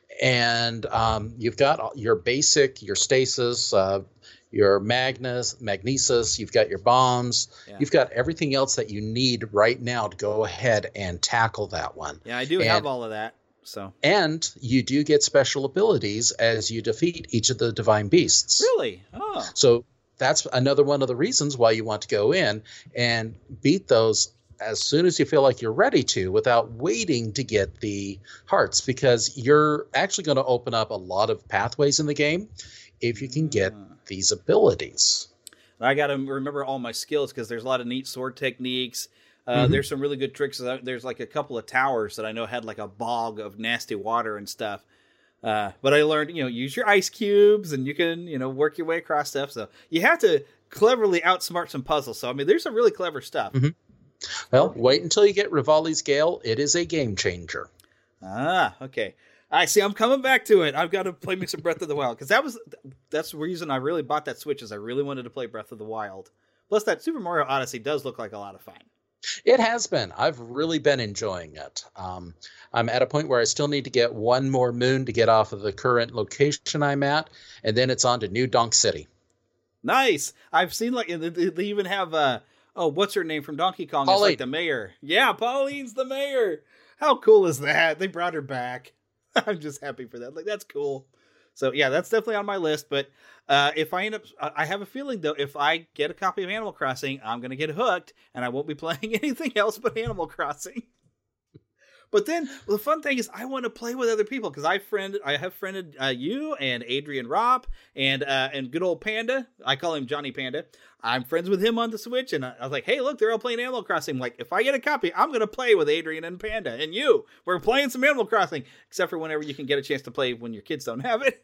And um, you've got your basic, your stasis, uh, your Magnus, Magnesis, you've got your bombs, yeah. you've got everything else that you need right now to go ahead and tackle that one. Yeah, I do and, have all of that. So, and you do get special abilities as you defeat each of the divine beasts. Really? Oh. So that's another one of the reasons why you want to go in and beat those as soon as you feel like you're ready to, without waiting to get the hearts, because you're actually going to open up a lot of pathways in the game if you can get these abilities. I got to remember all my skills, because there's a lot of neat sword techniques. Uh, mm-hmm. There's some really good tricks. There's like a couple of towers that I know had like a bog of nasty water and stuff. Uh, but I learned, you know, use your ice cubes, and you can, you know, work your way across stuff. So you have to cleverly outsmart some puzzles. So, I mean, there's some really clever stuff. Mm-hmm. Well, wait until you get Rivali's Gale. It is a game changer. Ah, okay. I see. I'm coming back to it. I've got to play me some Breath of the Wild, because that was that's the reason I really bought that Switch, is I really wanted to play Breath of the Wild. Plus, that Super Mario Odyssey does look like a lot of fun. It has been. I've really been enjoying it. Um, I'm at a point where I still need to get one more moon to get off of the current location I'm at, and then it's on to New Donk City. Nice. I've seen like they even have uh oh, what's her name from Donkey Kong? Pauline. It's like the mayor. Yeah, Pauline's the mayor. How cool is that? They brought her back. I'm just happy for that. Like, that's cool. So yeah, that's definitely on my list. But uh, if I end up, I have a feeling though, if I get a copy of Animal Crossing, I'm going to get hooked, and I won't be playing anything else but Animal Crossing. But then well, the fun thing is I want to play with other people because I friend I have friended uh, you and Adrian Ropp and uh, and good old Panda. I call him Johnny Panda. I'm friends with him on the Switch, and I, I was like, hey, look, they're all playing Animal Crossing. Like, if I get a copy, I'm going to play with Adrian and Panda and you. We're playing some Animal Crossing, except for whenever you can get a chance to play when your kids don't have it.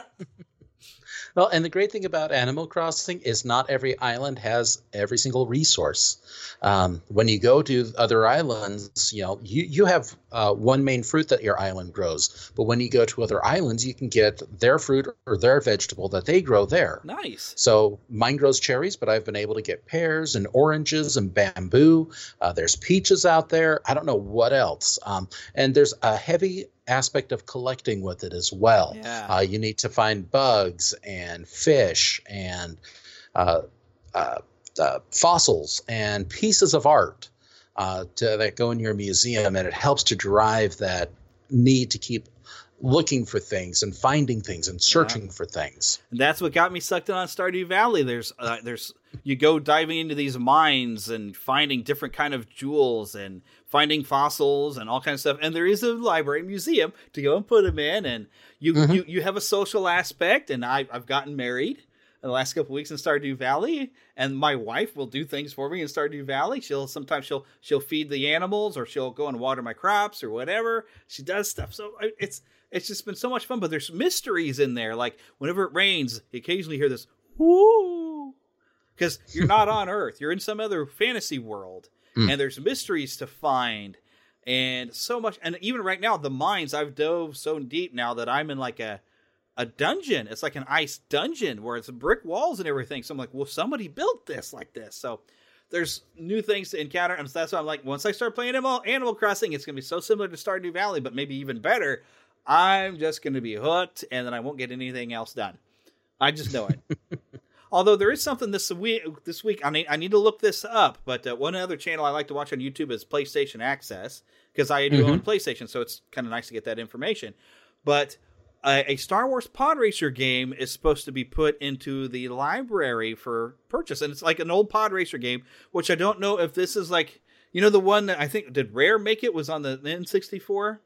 Well, and the great thing about Animal Crossing is not every island has every single resource. Um, when you go to other islands, you know, you, you have uh, one main fruit that your island grows. But when you go to other islands, you can get their fruit or their vegetable that they grow there. Nice. So mine grows cherries, but I've been able to get pears and oranges and bamboo. Uh, there's peaches out there. I don't know what else. Um, and there's a heavy aspect of collecting with it as well. Yeah. Uh, you need to find bugs and fish and uh, uh, uh, fossils and pieces of art uh, to, that go in your museum, and it helps to drive that need to keep looking for things and finding things and searching yeah. for things. And that's what got me sucked in on Stardew Valley. There's, uh, there's, you go diving into these mines and finding different kind of jewels and finding fossils and all kinds of stuff. And there is a library museum to go and put them in. And you, mm-hmm. you, you have a social aspect. And I, I've gotten married in the last couple of weeks in Stardew Valley, and my wife will do things for me in Stardew Valley. She'll sometimes she'll she'll feed the animals, or she'll go and water my crops or whatever. She does stuff. So it's it's just been so much fun. But there's mysteries in there. Like whenever it rains, you occasionally hear this whoo, because you're not on Earth. You're in some other fantasy world, mm. and there's mysteries to find, and so much. And even right now, the mines, I've dove so deep now that I'm in like a a dungeon. It's like an ice dungeon where it's brick walls and everything. So I'm like, well, somebody built this like this. So there's new things to encounter. And so that's why I'm like, once I start playing Animal, Animal Crossing, it's going to be so similar to Stardew Valley, but maybe even better. I'm just going to be hooked, and then I won't get anything else done. I just know it. Although there is something this week, this week I need, I need to look this up. But uh, one other channel I like to watch on YouTube is PlayStation Access, because I do mm-hmm. own PlayStation, so it's kind of nice to get that information. But a Star Wars Pod Racer game is supposed to be put into the library for purchase. And it's like an old Pod Racer game, which I don't know if this is like, you know, the one that I think, did Rare make it, was on the N sixty-four?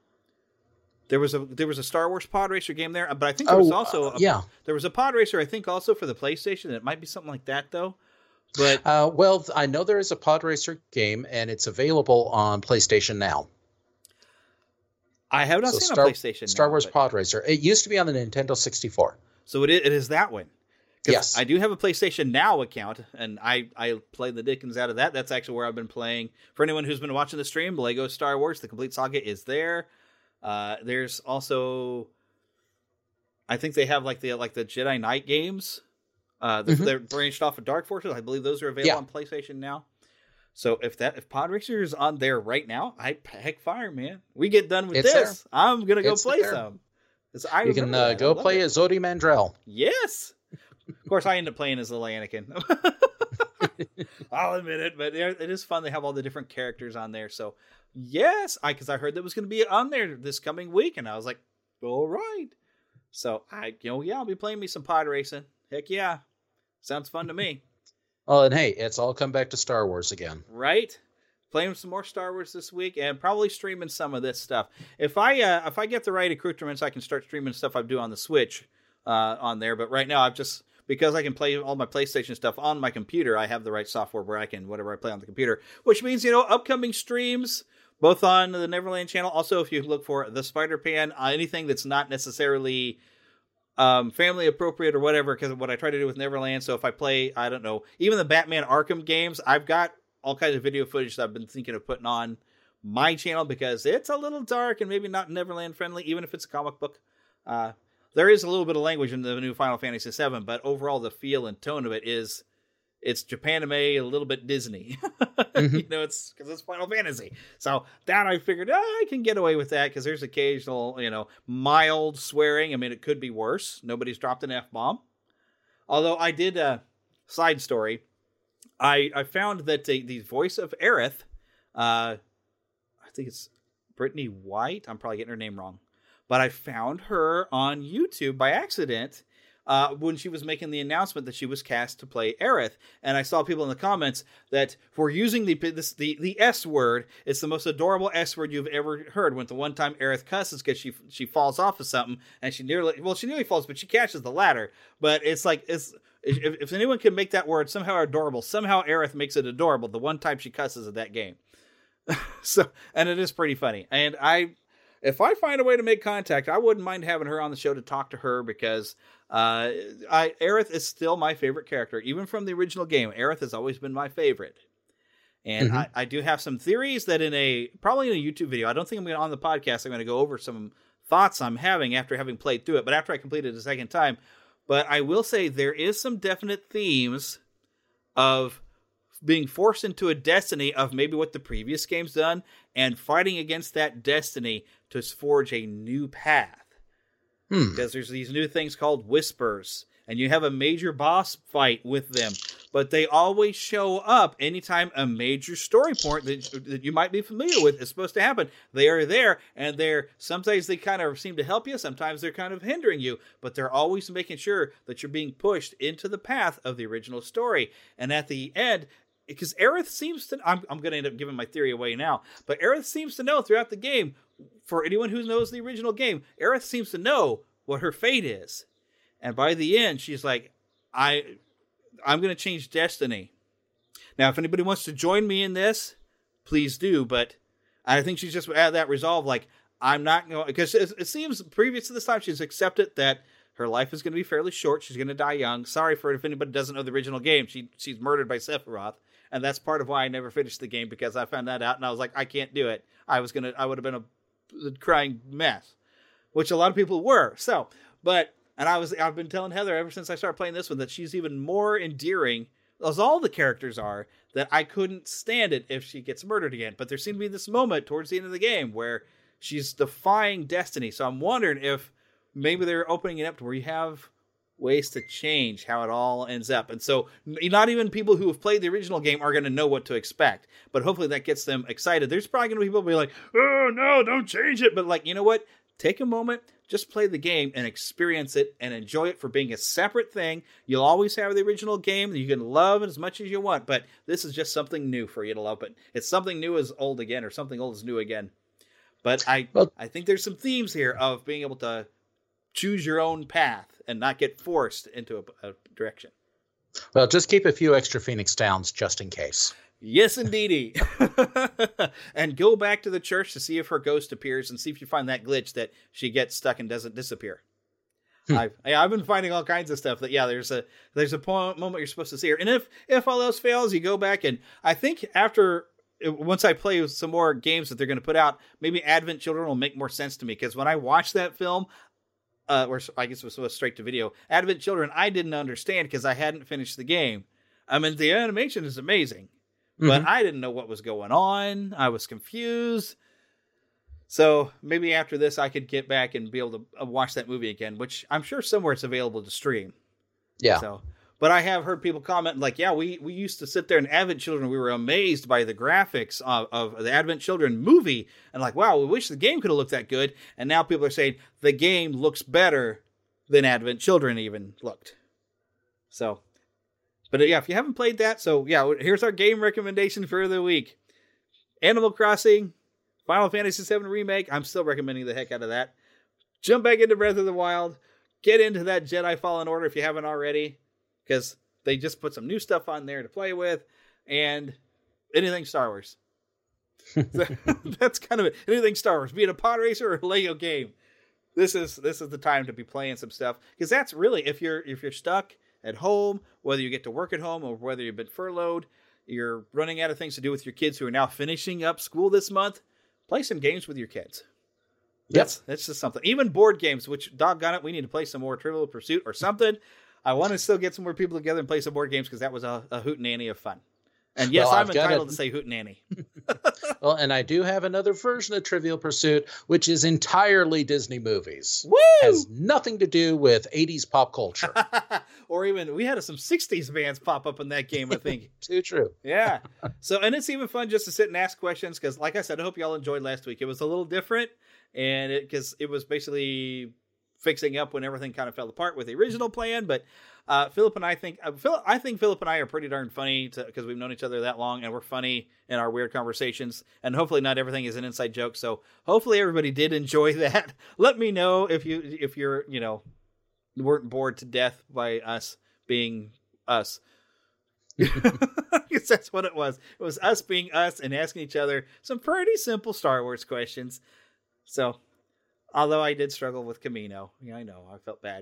There was a there was a Star Wars Pod Racer game there, but I think there was oh, also, a, yeah. there was a Pod Racer, I think, also for the PlayStation. It might be something like that, though. But uh, well, I know there is a Pod Racer game, and it's available on PlayStation Now. I have not so seen Star, a PlayStation Star now, Wars but... Pod Racer. It used to be on the Nintendo sixty-four. So it is, it is that one. Yes. I do have a PlayStation Now account, and I, I play the dickens out of that. That's actually where I've been playing. For anyone who's been watching the stream, Lego Star Wars, The Complete Saga is there. Uh, there's also, I think they have like the like the Jedi Knight games. Uh, they're, mm-hmm. they're branched off of Dark Forces. I believe those are available yeah. on PlayStation Now. So if that if Pod Racer is on there right now, I heck fire, man. We get done with it's this. There. I'm gonna go it's play there. some. I you can uh, go play as Zodi Mandrell. Yes. Of course, I end up playing as little Anakin. I'll admit it, but it is fun. They have all the different characters on there. So yes, I because I heard that was going to be on there this coming week, and I was like, all right. So I, you know, yeah, I'll be playing me some pod racing. Heck yeah, sounds fun to me. Oh, and hey, it's all come back to Star Wars again. Right? Playing some more Star Wars this week, and probably streaming some of this stuff. If I uh, if I get the right accoutrements, I can start streaming stuff I do on the Switch uh, on there. But right now, I've just, because I can play all my PlayStation stuff on my computer, I have the right software where I can, whatever I play on the computer. Which means, you know, upcoming streams, both on the Neverland channel. Also, if you look for the Spider-Pan, uh, anything that's not necessarily Um, family appropriate or whatever, because of what I try to do with Neverland. So if I play, I don't know, even the Batman Arkham games, I've got all kinds of video footage that I've been thinking of putting on my channel, because it's a little dark and maybe not Neverland friendly, even if it's a comic book. Uh, there is a little bit of language in the new Final Fantasy seven, but overall the feel and tone of it is, it's Japanime, a little bit Disney. Mm-hmm. You know, it's because it's Final Fantasy. So that I figured, oh, I can get away with that, because there's occasional, you know, mild swearing. I mean, it could be worse. Nobody's dropped an F-bomb. Although I did a side story. I, I found that the, the voice of Aerith, uh, I think it's Brittany White. I'm probably getting her name wrong. But I found her on YouTube by accident. uh, when she was making the announcement that she was cast to play Aerith. And I saw people in the comments that for using the this, the the S word, it's the most adorable S word you've ever heard. When the one time Aerith cusses because she she falls off of something and she nearly well she nearly falls, but she catches the ladder. But it's like it's if, if anyone can make that word somehow adorable, somehow Aerith makes it adorable. The one time she cusses in that game. So and it is pretty funny. And I. If I find a way to make contact, I wouldn't mind having her on the show to talk to her because uh, I, Aerith is still my favorite character. Even from the original game, Aerith has always been my favorite. And mm-hmm. I, I do have some theories that in a, probably in a YouTube video, I don't think I'm going to, on the podcast, I'm going to go over some thoughts I'm having after having played through it, but after I complete it a second time. But I will say there is some definite themes of being forced into a destiny of maybe what the previous game's done and fighting against that destiny to forge a new path. Hmm. Because there's these new things called Whispers, and you have a major boss fight with them, but they always show up anytime a major story point that, that you might be familiar with is supposed to happen. They are there, and they're sometimes they kind of seem to help you, sometimes they're kind of hindering you, but they're always making sure that you're being pushed into the path of the original story. And at the end, because Aerith seems to, I'm, I'm going to end up giving my theory away now, but Aerith seems to know throughout the game, for anyone who knows the original game, Aerith seems to know what her fate is. And by the end, she's like, I, I'm going to change destiny. Now, if anybody wants to join me in this, please do. But I think she's just at that resolve, like, I'm not going to, because it, it seems previous to this time, she's accepted that her life is going to be fairly short. She's going to die young. Sorry for it if anybody doesn't know the original game. She She's murdered by Sephiroth. And that's part of why I never finished the game, because I found that out and I was like, I can't do it. I was going to, I would have been a, a crying mess, which a lot of people were. So, but, and I was, I've been telling Heather ever since I started playing this one that she's even more endearing, as all the characters are, that I couldn't stand it if she gets murdered again. But there seemed to be this moment towards the end of the game where she's defying destiny. So I'm wondering if maybe they're opening it up to where you have ways to change how it all ends up. And so not even people who have played the original game are going to know what to expect, but hopefully that gets them excited. There's probably going to be people who be like, oh no, don't change it. But like, you know what? Take a moment, just play the game and experience it and enjoy it for being a separate thing. You'll always have the original game that you can love as much as you want, but this is just something new for you to love. But it's something new as old again, or something old as new again. But I, well, I think there's some themes here of being able to choose your own path and not get forced into a, a direction. Well, just keep a few extra Phoenix Downs just in case. Yes, indeedy. And go back to the church to see if her ghost appears and see if you find that glitch that she gets stuck and doesn't disappear. Hmm. I've, I've been finding all kinds of stuff that, yeah, there's a there's a moment you're supposed to see her. And if, if all else fails, you go back. And I think after, once I play with some more games that they're going to put out, maybe Advent Children will make more sense to me. Because when I watched that film, Uh, or I guess it was straight to video, Advent Children, I didn't understand because I hadn't finished the game. I mean, the animation is amazing, mm-hmm. but I didn't know what was going on. I was confused. So maybe after this, I could get back and be able to uh, watch that movie again, which I'm sure somewhere it's available to stream. Yeah. So, but I have heard people comment like, yeah, we, we used to sit there in Advent Children. We were amazed by the graphics of, of the Advent Children movie. And like, wow, we wish the game could have looked that good. And now people are saying the game looks better than Advent Children even looked. So, but yeah, if you haven't played that, so yeah, here's our game recommendation for the week. Animal Crossing, Final Fantasy seven Remake. I'm still recommending the heck out of that. Jump back into Breath of the Wild. Get into that Jedi Fallen Order if you haven't already, because they just put some new stuff on there to play with, and anything Star Wars. So, that's kind of it. Anything Star Wars, be it a pod racer or a Lego game. This is this is the time to be playing some stuff, because that's really, if you're if you're stuck at home, whether you get to work at home or whether you've been furloughed, you're running out of things to do with your kids who are now finishing up school this month, play some games with your kids. That's yep. that's just something. Even board games, which, doggone it, we need to play some more Trivial Pursuit or something. I want to still get some more people together and play some board games, because that was a, a hootenanny of fun. And yes, well, I'm entitled a... to say hootenanny. Well, and I do have another version of Trivial Pursuit, which is entirely Disney movies. Woo! Has nothing to do with eighties pop culture. Or even, we had some sixties bands pop up in that game, I think. Too true. Yeah. So, and it's even fun just to sit and ask questions, because like I said, I hope y'all enjoyed last week. It was a little different, and it because it was basically fixing up when everything kind of fell apart with the original plan. But uh, Philip and I think uh, Phil, I think Philip and I are pretty darn funny because we've known each other that long, and we're funny in our weird conversations. And hopefully, not everything is an inside joke. So hopefully, everybody did enjoy that. Let me know if you if you're you know weren't bored to death by us being us. Because that's what it was. It was us being us and asking each other some pretty simple Star Wars questions. So, although I did struggle with Camino, yeah, I know I felt bad.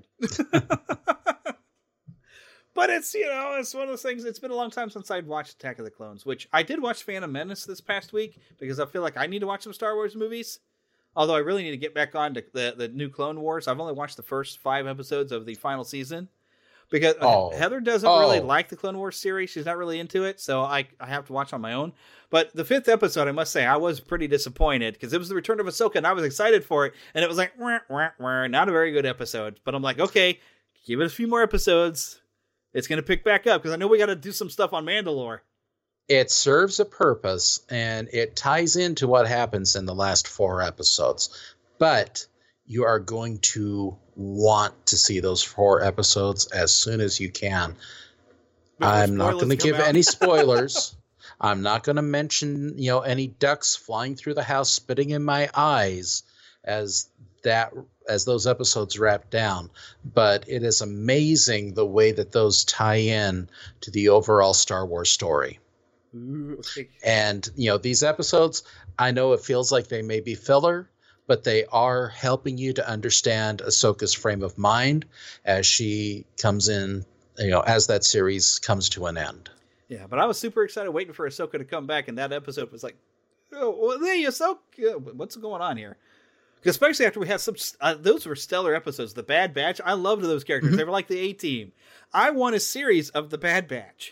But it's, you know, it's one of those things. It's been a long time since I'd watched Attack of the Clones, which I did watch Phantom Menace this past week because I feel like I need to watch some Star Wars movies. Although I really need to get back on to the the new Clone Wars. I've only watched the first five episodes of the final season. Because oh. Heather doesn't oh. really like the Clone Wars series. She's not really into it, so I, I have to watch on my own. But the fifth episode, I must say, I was pretty disappointed because it was the return of Ahsoka, and I was excited for it. And it was like, wah, wah, wah, not a very good episode. But I'm like, okay, give it a few more episodes. It's going to pick back up because I know we got to do some stuff on Mandalore. It serves a purpose, and it ties into what happens in the last four episodes. But you are going to want to see those four episodes as soon as you can. Before I'm not going to give out. any spoilers. I'm not going to mention, you know, any ducks flying through the house, spitting in my eyes as that as those episodes wrap down. But it is amazing the way that those tie in to the overall Star Wars story. Ooh, okay. And, you know, these episodes, I know it feels like they may be filler, but they are helping you to understand Ahsoka's frame of mind as she comes in, you know, as that series comes to an end. Yeah, but I was super excited waiting for Ahsoka to come back, and that episode was like, oh, well, hey, Ahsoka, what's going on here? Especially after we had some, uh, those were stellar episodes. The Bad Batch, I loved those characters. Mm-hmm. They were like the A-Team. I want a series of the Bad Batch.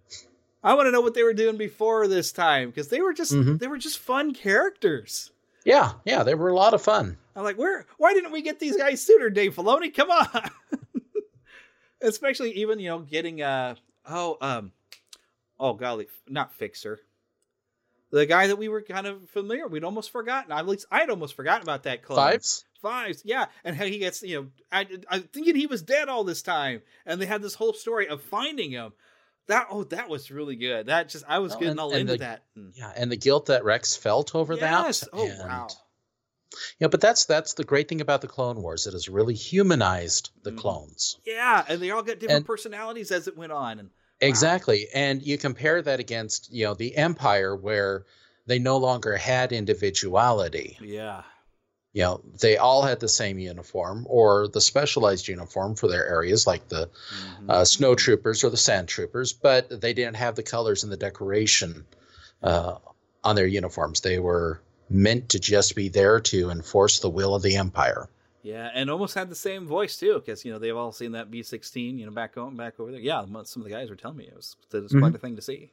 I want to know what they were doing before this time, because they were just mm-hmm. they were just fun characters. Yeah, yeah, they were a lot of fun. I'm like, where? Why didn't we get these guys sooner, Dave Filoni? Come on. Especially even, you know, getting, uh, oh, um, oh, golly, not Fixer. The guy that we were kind of familiar, we'd almost forgotten. At least I'd almost forgotten about that clone. Fives? Fives, yeah. And how he gets, you know, I, I'm thinking he was dead all this time. And they had this whole story of finding him. That oh, that was really good. That just I was well, getting and, all and into the, that. Yeah, and the guilt that Rex felt over yes. that. Oh and, wow. Yeah, but that's that's the great thing about the Clone Wars. It has really humanized the mm. clones. Yeah, and they all got different and, personalities as it went on. And wow. Exactly, and you compare that against, you know, the Empire, where they no longer had individuality. Yeah. You know, they all had the same uniform or the specialized uniform for their areas, like the mm-hmm. uh, snow troopers or the sand troopers, but they didn't have the colors and the decoration uh, on their uniforms. They were meant to just be there to enforce the will of the Empire. Yeah, and almost had the same voice too, because, you know, they've all seen that B sixteen, you know, back home, back over there. Yeah, some of the guys were telling me it was, it was mm-hmm. quite a thing to see.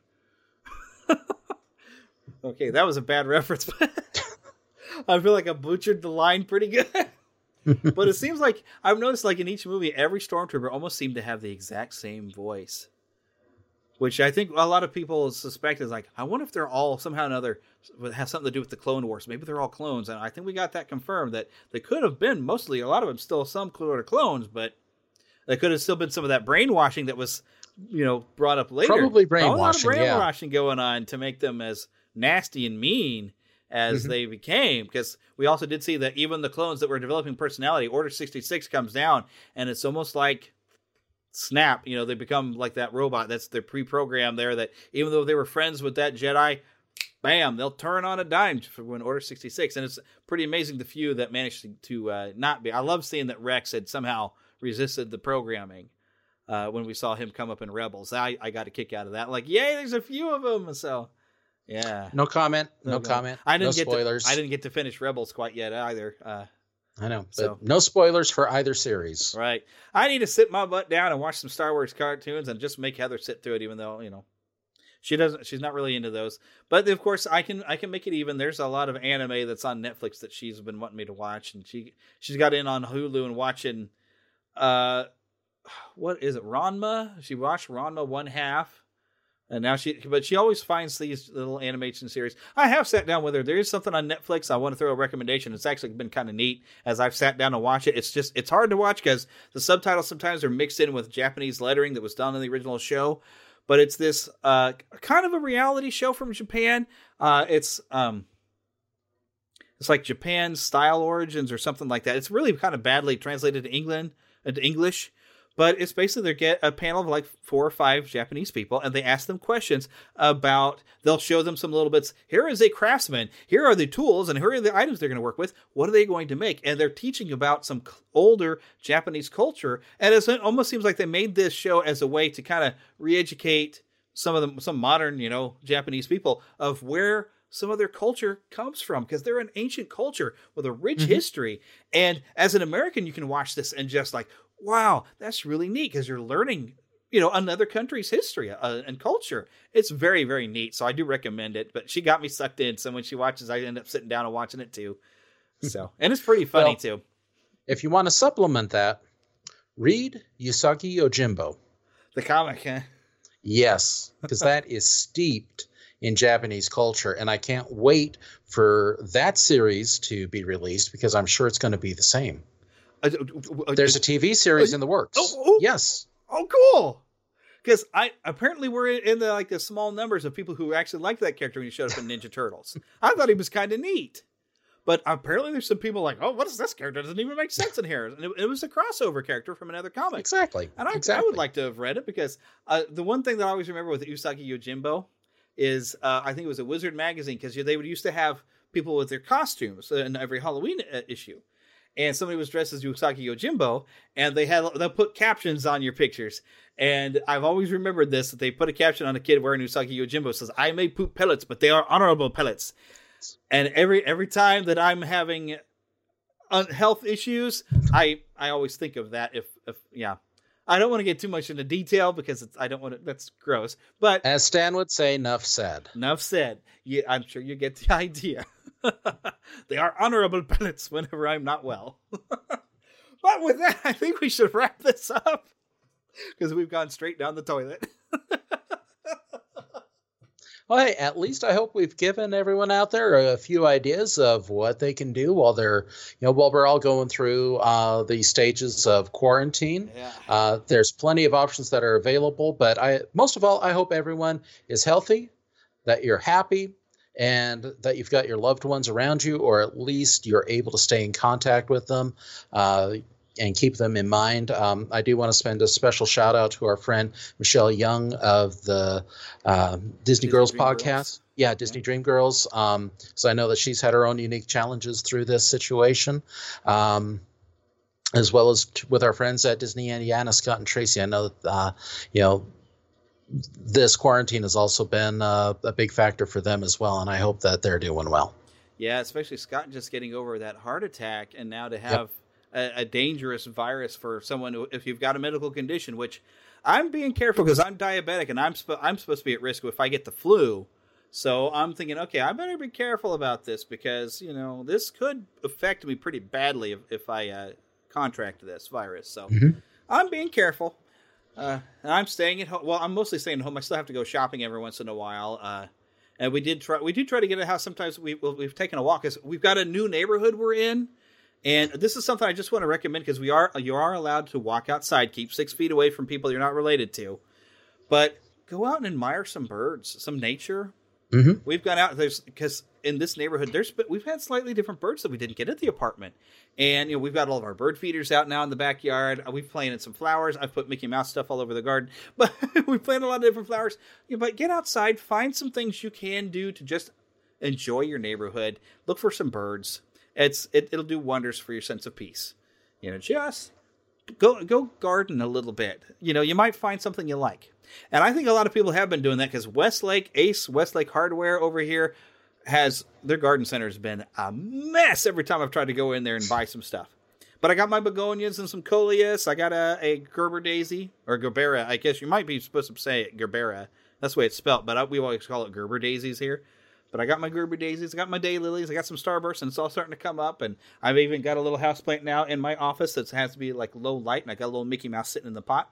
Okay, that was a bad reference, but I feel like I butchered the line pretty good. But it seems like, I've noticed like in each movie, every Stormtrooper almost seemed to have the exact same voice. Which I think a lot of people suspect is like, I wonder if they're all somehow or another have something to do with the Clone Wars. Maybe they're all clones. And I think we got that confirmed that they could have been mostly, a lot of them still some clones, but they could have still been some of that brainwashing that was, you know, brought up later. Probably brainwashing, a lot of brainwashing yeah. going on to make them as nasty and mean as mm-hmm. they became, because we also did see that even the clones that were developing personality, Order sixty-six comes down, and it's almost like snap, you know, they become like that robot that's their pre-programmed there, that even though they were friends with that Jedi, bam, they'll turn on a dime for when Order sixty-six, and it's pretty amazing the few that managed to, to uh, not be. I love seeing that Rex had somehow resisted the programming uh, when we saw him come up in Rebels. I, I got a kick out of that, like, yay, there's a few of them, so... Yeah. No comment. No, no comment. I didn't no get spoilers. To, I didn't get to finish Rebels quite yet either. Uh, I know. But so no spoilers for either series. Right. I need to sit my butt down and watch some Star Wars cartoons and just make Heather sit through it, even though, you know, she doesn't. She's not really into those. But of course, I can. I can make it even. There's a lot of anime that's on Netflix that she's been wanting me to watch, and she she's got in on Hulu and watching. Uh, what is it? Ranma. She watched Ranma one half. And now she, but she always finds these little animation series. I have sat down with her. There is something on Netflix. I want to throw a recommendation. It's actually been kind of neat as I've sat down to watch it. It's just, it's hard to watch because the subtitles sometimes are mixed in with Japanese lettering that was done in the original show. But it's this uh, kind of a reality show from Japan. Uh, it's um, it's like Japan Style Origins or something like that. It's really kind of badly translated to England, into English. But it's basically they get a panel of like four or five Japanese people, and they ask them questions about, they'll show them some little bits. Here is a craftsman. Here are the tools, and here are the items they're going to work with. What are they going to make? And they're teaching about some older Japanese culture. And it's, it almost seems like they made this show as a way to kind of re-educate some of them, some modern, you know, Japanese people of where some of their culture comes from, because they're an ancient culture with a rich mm-hmm. history. And as an American, you can watch this and just like, wow, that's really neat because you're learning, you know, another country's history uh, and culture. It's very, very neat. So I do recommend it. But she got me sucked in. So when she watches, I end up sitting down and watching it too. So, and it's pretty funny well, too. If you want to supplement that, read Usagi Yojimbo. The comic, huh? Yes, because that is steeped in Japanese culture. And I can't wait for that series to be released because I'm sure it's going to be the same. There's a T V series in the works. Oh, oh, yes. Oh, cool. Because I apparently we're in the like the small numbers of people who actually liked that character when he showed up in Ninja Turtles. I thought he was kind of neat. But apparently there's some people like, oh, what is this character? It doesn't even make sense in here. And it, it was a crossover character from another comic. Exactly. And I, exactly. I would like to have read it because uh, the one thing that I always remember with Usagi Yojimbo is uh, I think it was a Wizard magazine because they would used to have people with their costumes in every Halloween issue. And somebody was dressed as Usagi Yojimbo, and they had they'll put captions on your pictures. And I've always remembered this, that they put a caption on a kid wearing Usagi Yojimbo. It says, I may poop pellets, but they are honorable pellets. And every every time that I'm having health issues, I I always think of that. If, if yeah. I don't want to get too much into detail because it's, I don't want to, that's gross. But as Stan would say, enough said. Enough said. Yeah, I'm sure you get the idea. They are honorable pellets whenever I'm not well. But with that, I think we should wrap this up because we've gone straight down the toilet. Well, hey, at least I hope we've given everyone out there a few ideas of what they can do while they're, you know, while we're all going through uh, the stages of quarantine. Yeah. Uh, there's plenty of options that are available, but I, most of all, I hope everyone is healthy, that you're happy, and that you've got your loved ones around you, or at least you're able to stay in contact with them. Uh, and keep them in mind. Um, I do want to spend a special shout out to our friend Michelle Young of the uh, Disney, Disney Girls Dream podcast. Girls. Yeah, Disney yeah. Dream Girls. Um, so I know that she's had her own unique challenges through this situation, um, as well as t- with our friends at Disney Indiana, Scott and Tracy. I know that, uh, you know, this quarantine has also been uh, a big factor for them as well, and I hope that they're doing well. Yeah, especially Scott just getting over that heart attack, and now to have Yep. A, a dangerous virus for someone who, if you've got a medical condition, which I'm being careful because I'm diabetic and I'm sp- I'm supposed to be at risk if I get the flu. So I'm thinking, okay, I better be careful about this because, you know, this could affect me pretty badly if, if I uh, contract this virus. So mm-hmm. I'm being careful. Uh, and I'm staying at home. Well, I'm mostly staying at home. I still have to go shopping every once in a while. Uh, and we did try, we do try to get a house. Sometimes we, well, we've taken a walk because we've got a new neighborhood we're in. And this is something I just want to recommend because we are you are allowed to walk outside, keep six feet away from people you're not related to, but go out and admire some birds, some nature. Mm-hmm. We've gone out there's because in this neighborhood there's but we've had slightly different birds that we didn't get at the apartment, and you know we've got all of our bird feeders out now in the backyard. We've planted some flowers. I've put Mickey Mouse stuff all over the garden, but we planted a lot of different flowers. You know, but get outside, find some things you can do to just enjoy your neighborhood. Look for some birds. It's it, it'll do wonders for your sense of peace. You know, just go go garden a little bit. You know, you might find something you like. And I think a lot of people have been doing that because Westlake, Ace, Westlake Hardware over here has, their garden center has been a mess every time I've tried to go in there and buy some stuff. But I got my begonias and some coleus. I got a, a Gerber daisy, or Gerbera. I guess you might be supposed to say it Gerbera. That's the way it's spelled, but I, we always call it Gerber daisies here. But I got my Gerber daisies, I got my daylilies, I got some starbursts, and it's all starting to come up. And I've even got a little houseplant now in my office that has to be like low light, and I got a little Mickey Mouse sitting in the pot.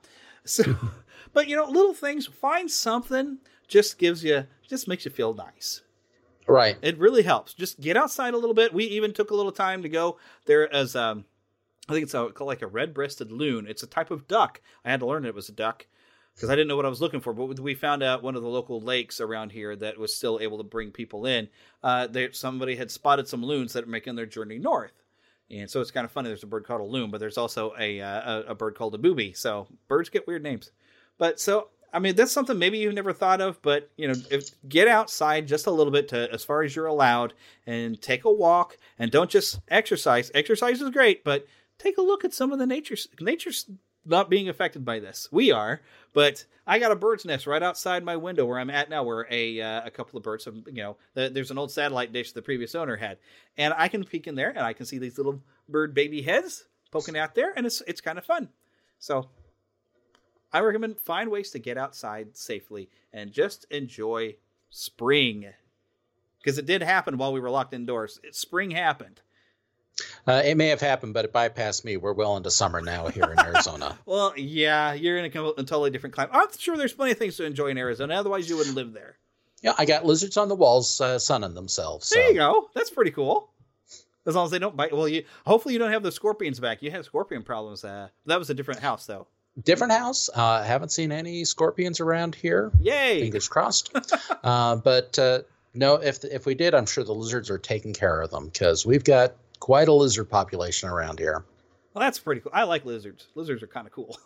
So, but you know, little things, find something, just gives you, just makes you feel nice. Right. It really helps. Just get outside a little bit. We even took a little time to go there as, um, I think it's a, called like a red-breasted loon. It's a type of duck. I had to learn it was a duck because I didn't know what I was looking for. But we found out one of the local lakes around here that was still able to bring people in. Uh, there, somebody had spotted some loons that are making their journey north. And so it's kind of funny. There's a bird called a loon, but there's also a, uh, a, a bird called a booby. So birds get weird names. But so, I mean, that's something maybe you've never thought of, but, you know, if, get outside just a little bit to as far as you're allowed and take a walk and don't just exercise. Exercise is great, but take a look at some of the nature. Nature's not being affected by this. We are, but I got a bird's nest right outside my window where I'm at now, where a uh, a couple of birds have, you know, the, there's an old satellite dish the previous owner had, and I can peek in there and I can see these little bird baby heads poking out there, and it's it's kind of fun. So I recommend find ways to get outside safely and just enjoy spring, because it did happen while we were locked indoors. It, spring happened. Uh, it may have happened, but it bypassed me. We're well into summer now here in Arizona. Well, yeah, you're in a, a totally different climate. I'm sure there's plenty of things to enjoy in Arizona. Otherwise, you wouldn't live there. Yeah, I got lizards on the walls uh, sunning themselves. So. There you go. That's pretty cool. As long as they don't bite. Well, you hopefully you don't have the scorpions back. You had scorpion problems. Uh, that was a different house, though. Different house. Uh, haven't seen any scorpions around here. Yay! Fingers crossed. uh, but uh, no, if if we did, I'm sure the lizards are taking care of them, because we've got quite a lizard population around here. Well, that's pretty cool. I like lizards. Lizards are kind of cool.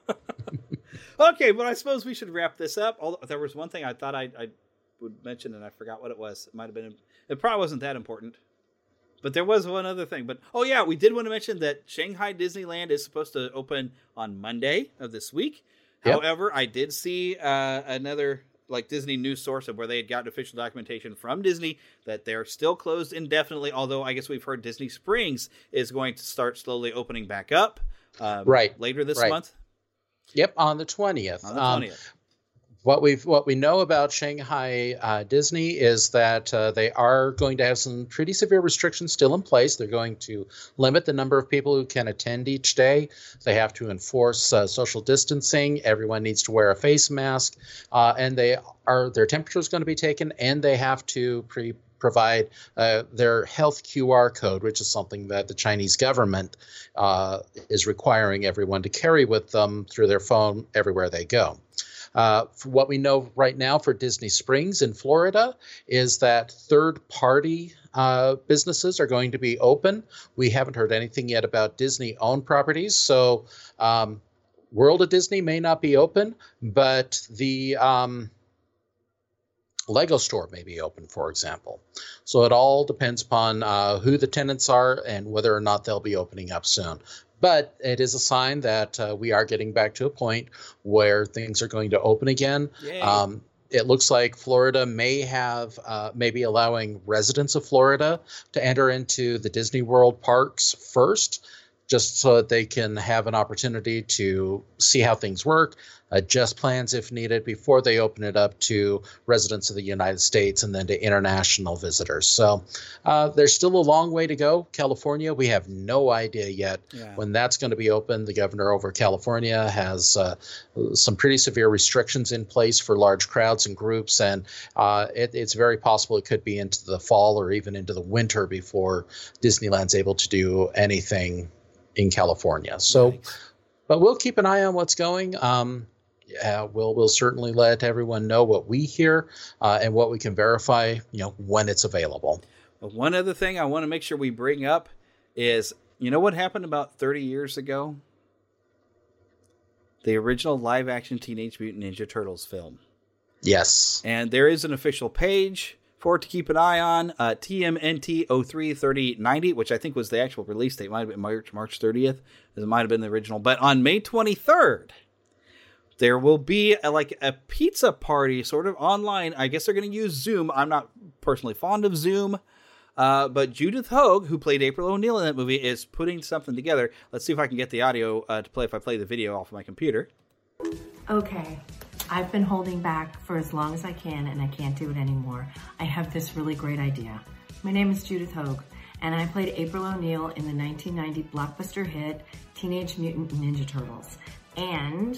Okay, but I suppose we should wrap this up. Although there was one thing I thought I, I would mention, and I forgot what it was. It might have been. It probably wasn't that important. But there was one other thing. But oh yeah, we did want to mention that Shanghai Disneyland is supposed to open on Monday of this week. Yep. However, I did see uh, another like Disney news source of where they had gotten official documentation from Disney that they're still closed indefinitely. Although I guess we've heard Disney Springs is going to start slowly opening back up um, right later this right. month. Yep, on the twentieth. On the twentieth. Um, What we've what we know about Shanghai uh, Disney is that uh, they are going to have some pretty severe restrictions still in place. They're going to limit the number of people who can attend each day. They have to enforce uh, social distancing. Everyone needs to wear a face mask, uh, and they are their temperature is going to be taken, and they have to pre. provide uh, their health Q R code, which is something that the Chinese government uh, is requiring everyone to carry with them through their phone everywhere they go. Uh, what we know right now for Disney Springs in Florida is that third-party uh, businesses are going to be open. We haven't heard anything yet about Disney-owned properties, so um, World of Disney may not be open, but the um, Lego store may be open, for example. So it all depends upon uh, who the tenants are and whether or not they'll be opening up soon. But it is a sign that uh, we are getting back to a point where things are going to open again. Um, it looks like Florida may have, uh, maybe allowing residents of Florida to enter into the Disney World parks first, just so that they can have an opportunity to see how things work, adjust plans if needed before they open it up to residents of the United States and then to international visitors. So uh, there's still a long way to go. California, we have no idea yet yeah. when that's going to be open. The governor over California has uh, some pretty severe restrictions in place for large crowds and groups, and uh, it, it's very possible it could be into the fall or even into the winter before Disneyland's able to do anything in California. So, nice. But we'll keep an eye on what's going. Um, yeah, we'll we'll certainly let everyone know what we hear uh, and what we can verify, you know, when it's available. But one other thing I want to make sure we bring up is, you know what happened about thirty years ago? The original live-action Teenage Mutant Ninja Turtles film. Yes. And there is an official page for it to keep an eye on, uh, T M N T oh three thirty ninety, which I think was the actual release date. It might have been March, March thirtieth. It might have been the original. But on May twenty-third, there will be a, like a pizza party sort of online. I guess they're going to use Zoom. I'm not personally fond of Zoom. Uh, but Judith Hogue, who played April O'Neil in that movie, is putting something together. Let's see if I can get the audio uh, to play if I play the video off of my computer. Okay. I've been holding back for as long as I can, and I can't do it anymore. I have this really great idea. My name is Judith Hogue, and I played April O'Neil in the nineteen ninety blockbuster hit Teenage Mutant Ninja Turtles. And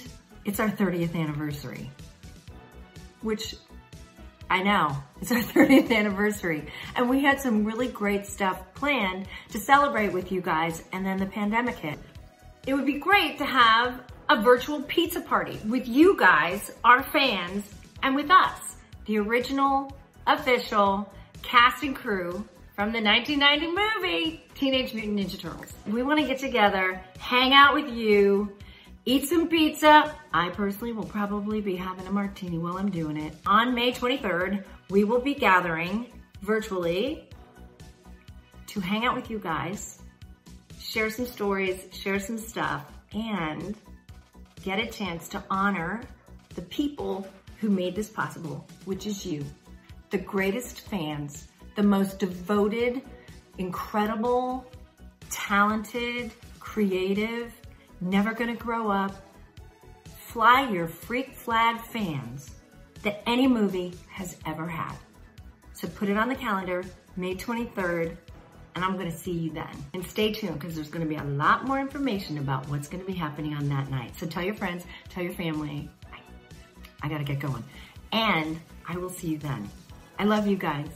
it's our thirtieth anniversary, which I know, it's our thirtieth anniversary. And we had some really great stuff planned to celebrate with you guys, and then the pandemic hit. It would be great to have a virtual pizza party with you guys, our fans, and with us, the original, official cast and crew from the nineteen ninety movie, Teenage Mutant Ninja Turtles. We want to get together, hang out with you, eat some pizza. I personally will probably be having a martini while I'm doing it. On May twenty-third, we will be gathering virtually to hang out with you guys, share some stories, share some stuff, and get a chance to honor the people who made this possible, which is you, the greatest fans, the most devoted, incredible, talented, creative, never gonna grow up, fly your freak flag fans that any movie has ever had. So put it on the calendar, May twenty-third, and I'm gonna see you then. And stay tuned, because there's gonna be a lot more information about what's gonna be happening on that night. So tell your friends, tell your family, I, I gotta get going. And I will see you then. I love you guys.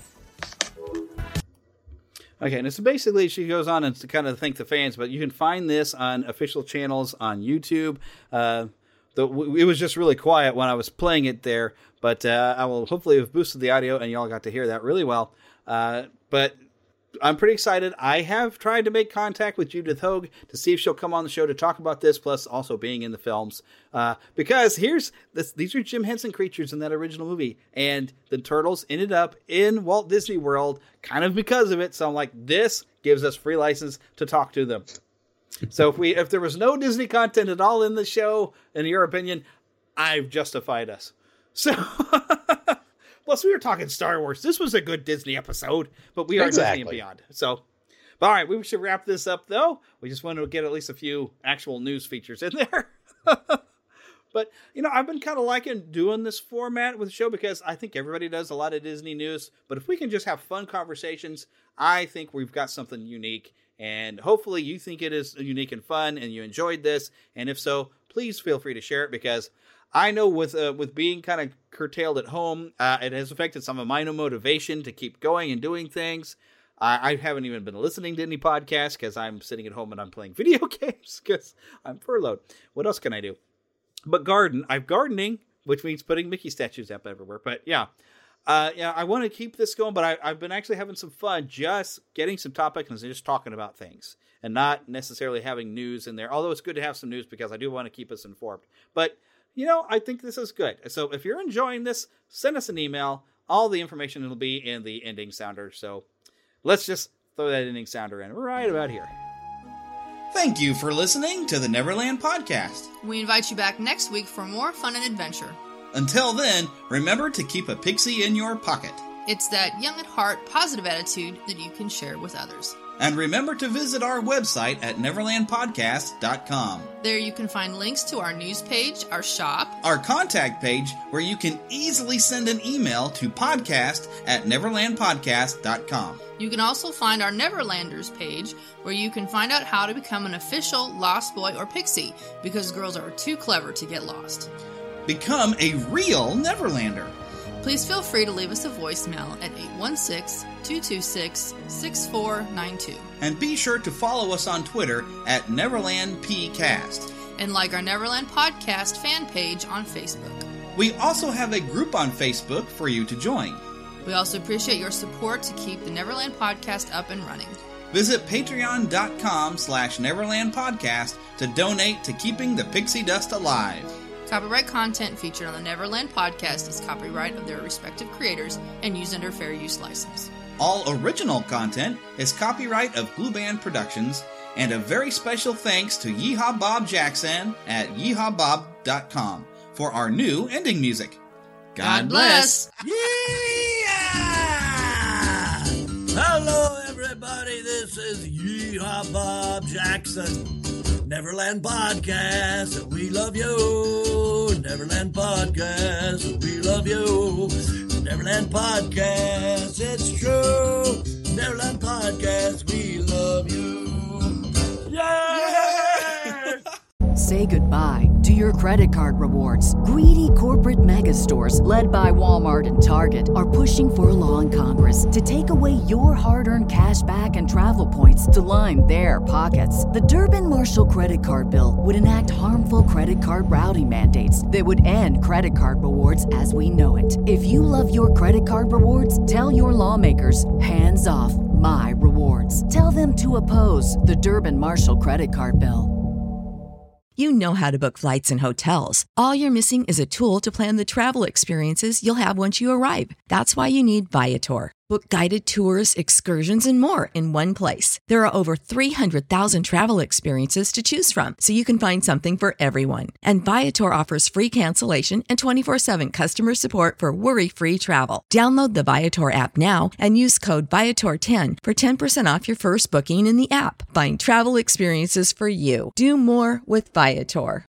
Okay, and so basically she goes on and to kind of thank the fans, but you can find this on official channels on YouTube. Uh, the, it was just really quiet when I was playing it there, but uh, I will hopefully have boosted the audio and y'all got to hear that really well. Uh, but I'm pretty excited. I have tried to make contact with Judith Hogue to see if she'll come on the show to talk about this, plus also being in the films. Uh, because here's this, these are Jim Henson creatures in that original movie, and the Turtles ended up in Walt Disney World kind of because of it. So I'm like, this gives us free license to talk to them. So if we if there was no Disney content at all in the show, in your opinion, I've justified us. So. Plus, we were talking Star Wars. This was a good Disney episode, but we are exactly. Disney and beyond. So, but all right, we should wrap this up, though. We just wanted to get at least a few actual news features in there. But, you know, I've been kind of liking doing this format with the show because I think everybody does a lot of Disney news. But if we can just have fun conversations, I think we've got something unique. And hopefully you think it is unique and fun and you enjoyed this. And if so, please feel free to share it, because I know with uh, with being kind of curtailed at home, uh, it has affected some of my motivation to keep going and doing things. Uh, I haven't even been listening to any podcasts because I'm sitting at home and I'm playing video games because I'm furloughed. What else can I do? But garden. I'm gardening, which means putting Mickey statues up everywhere. But yeah, uh, yeah, I want to keep this going, but I, I've been actually having some fun just getting some topics and just talking about things and not necessarily having news in there. Although it's good to have some news because I do want to keep us informed. But you know, I think this is good. So if you're enjoying this, send us an email. All the information will be in the ending sounder. So let's just throw that ending sounder in right about here. Thank you for listening to the Neverland Podcast. We invite you back next week for more fun and adventure. Until then, remember to keep a pixie in your pocket. It's that young at heart, positive attitude that you can share with others. And remember to visit our website at neverland podcast dot com. There you can find links to our news page, our shop, our contact page, where you can easily send an email to podcast at neverland podcast dot com. You can also find our Neverlanders page, where you can find out how to become an official Lost Boy or Pixie, because girls are too clever to get lost. Become a real Neverlander. Please feel free to leave us a voicemail at eight one six, two two six, six four nine two. And be sure to follow us on Twitter at NeverlandPcast. And like our Neverland Podcast fan page on Facebook. We also have a group on Facebook for you to join. We also appreciate your support to keep the Neverland Podcast up and running. Visit patreon.com slash Neverland Podcast to donate to keeping the pixie dust alive. Copyright content featured on the Neverland Podcast is copyright of their respective creators and used under fair use license. All original content is copyright of Blue Band Productions, and a very special thanks to Yeehaw Bob Jackson at yeehaw bob dot com for our new ending music. God, God bless! Yeah! Hello, everybody. This is Yeehaw Bob Jackson. Neverland Podcast, we love you. Neverland Podcast, we love you. Neverland Podcast, it's true. Neverland Podcast, we love you. Yeah! say goodbye to your credit card rewards. Greedy corporate mega stores, led by Walmart and Target, are pushing for a law in Congress to take away your hard-earned cash back and travel points to line their pockets. The Durbin-Marshall credit card bill would enact harmful credit card routing mandates that would end credit card rewards as we know it. If you love your credit card rewards, tell your lawmakers, hands off my rewards. Tell them to oppose the Durbin-Marshall credit card bill. You know how to book flights and hotels. All you're missing is a tool to plan the travel experiences you'll have once you arrive. That's why you need Viator. Book guided tours, excursions, and more in one place. There are over three hundred thousand travel experiences to choose from, so you can find something for everyone. And Viator offers free cancellation and twenty-four seven customer support for worry-free travel. Download the Viator app now and use code Viator ten for ten percent off your first booking in the app. Find travel experiences for you. Do more with Viator.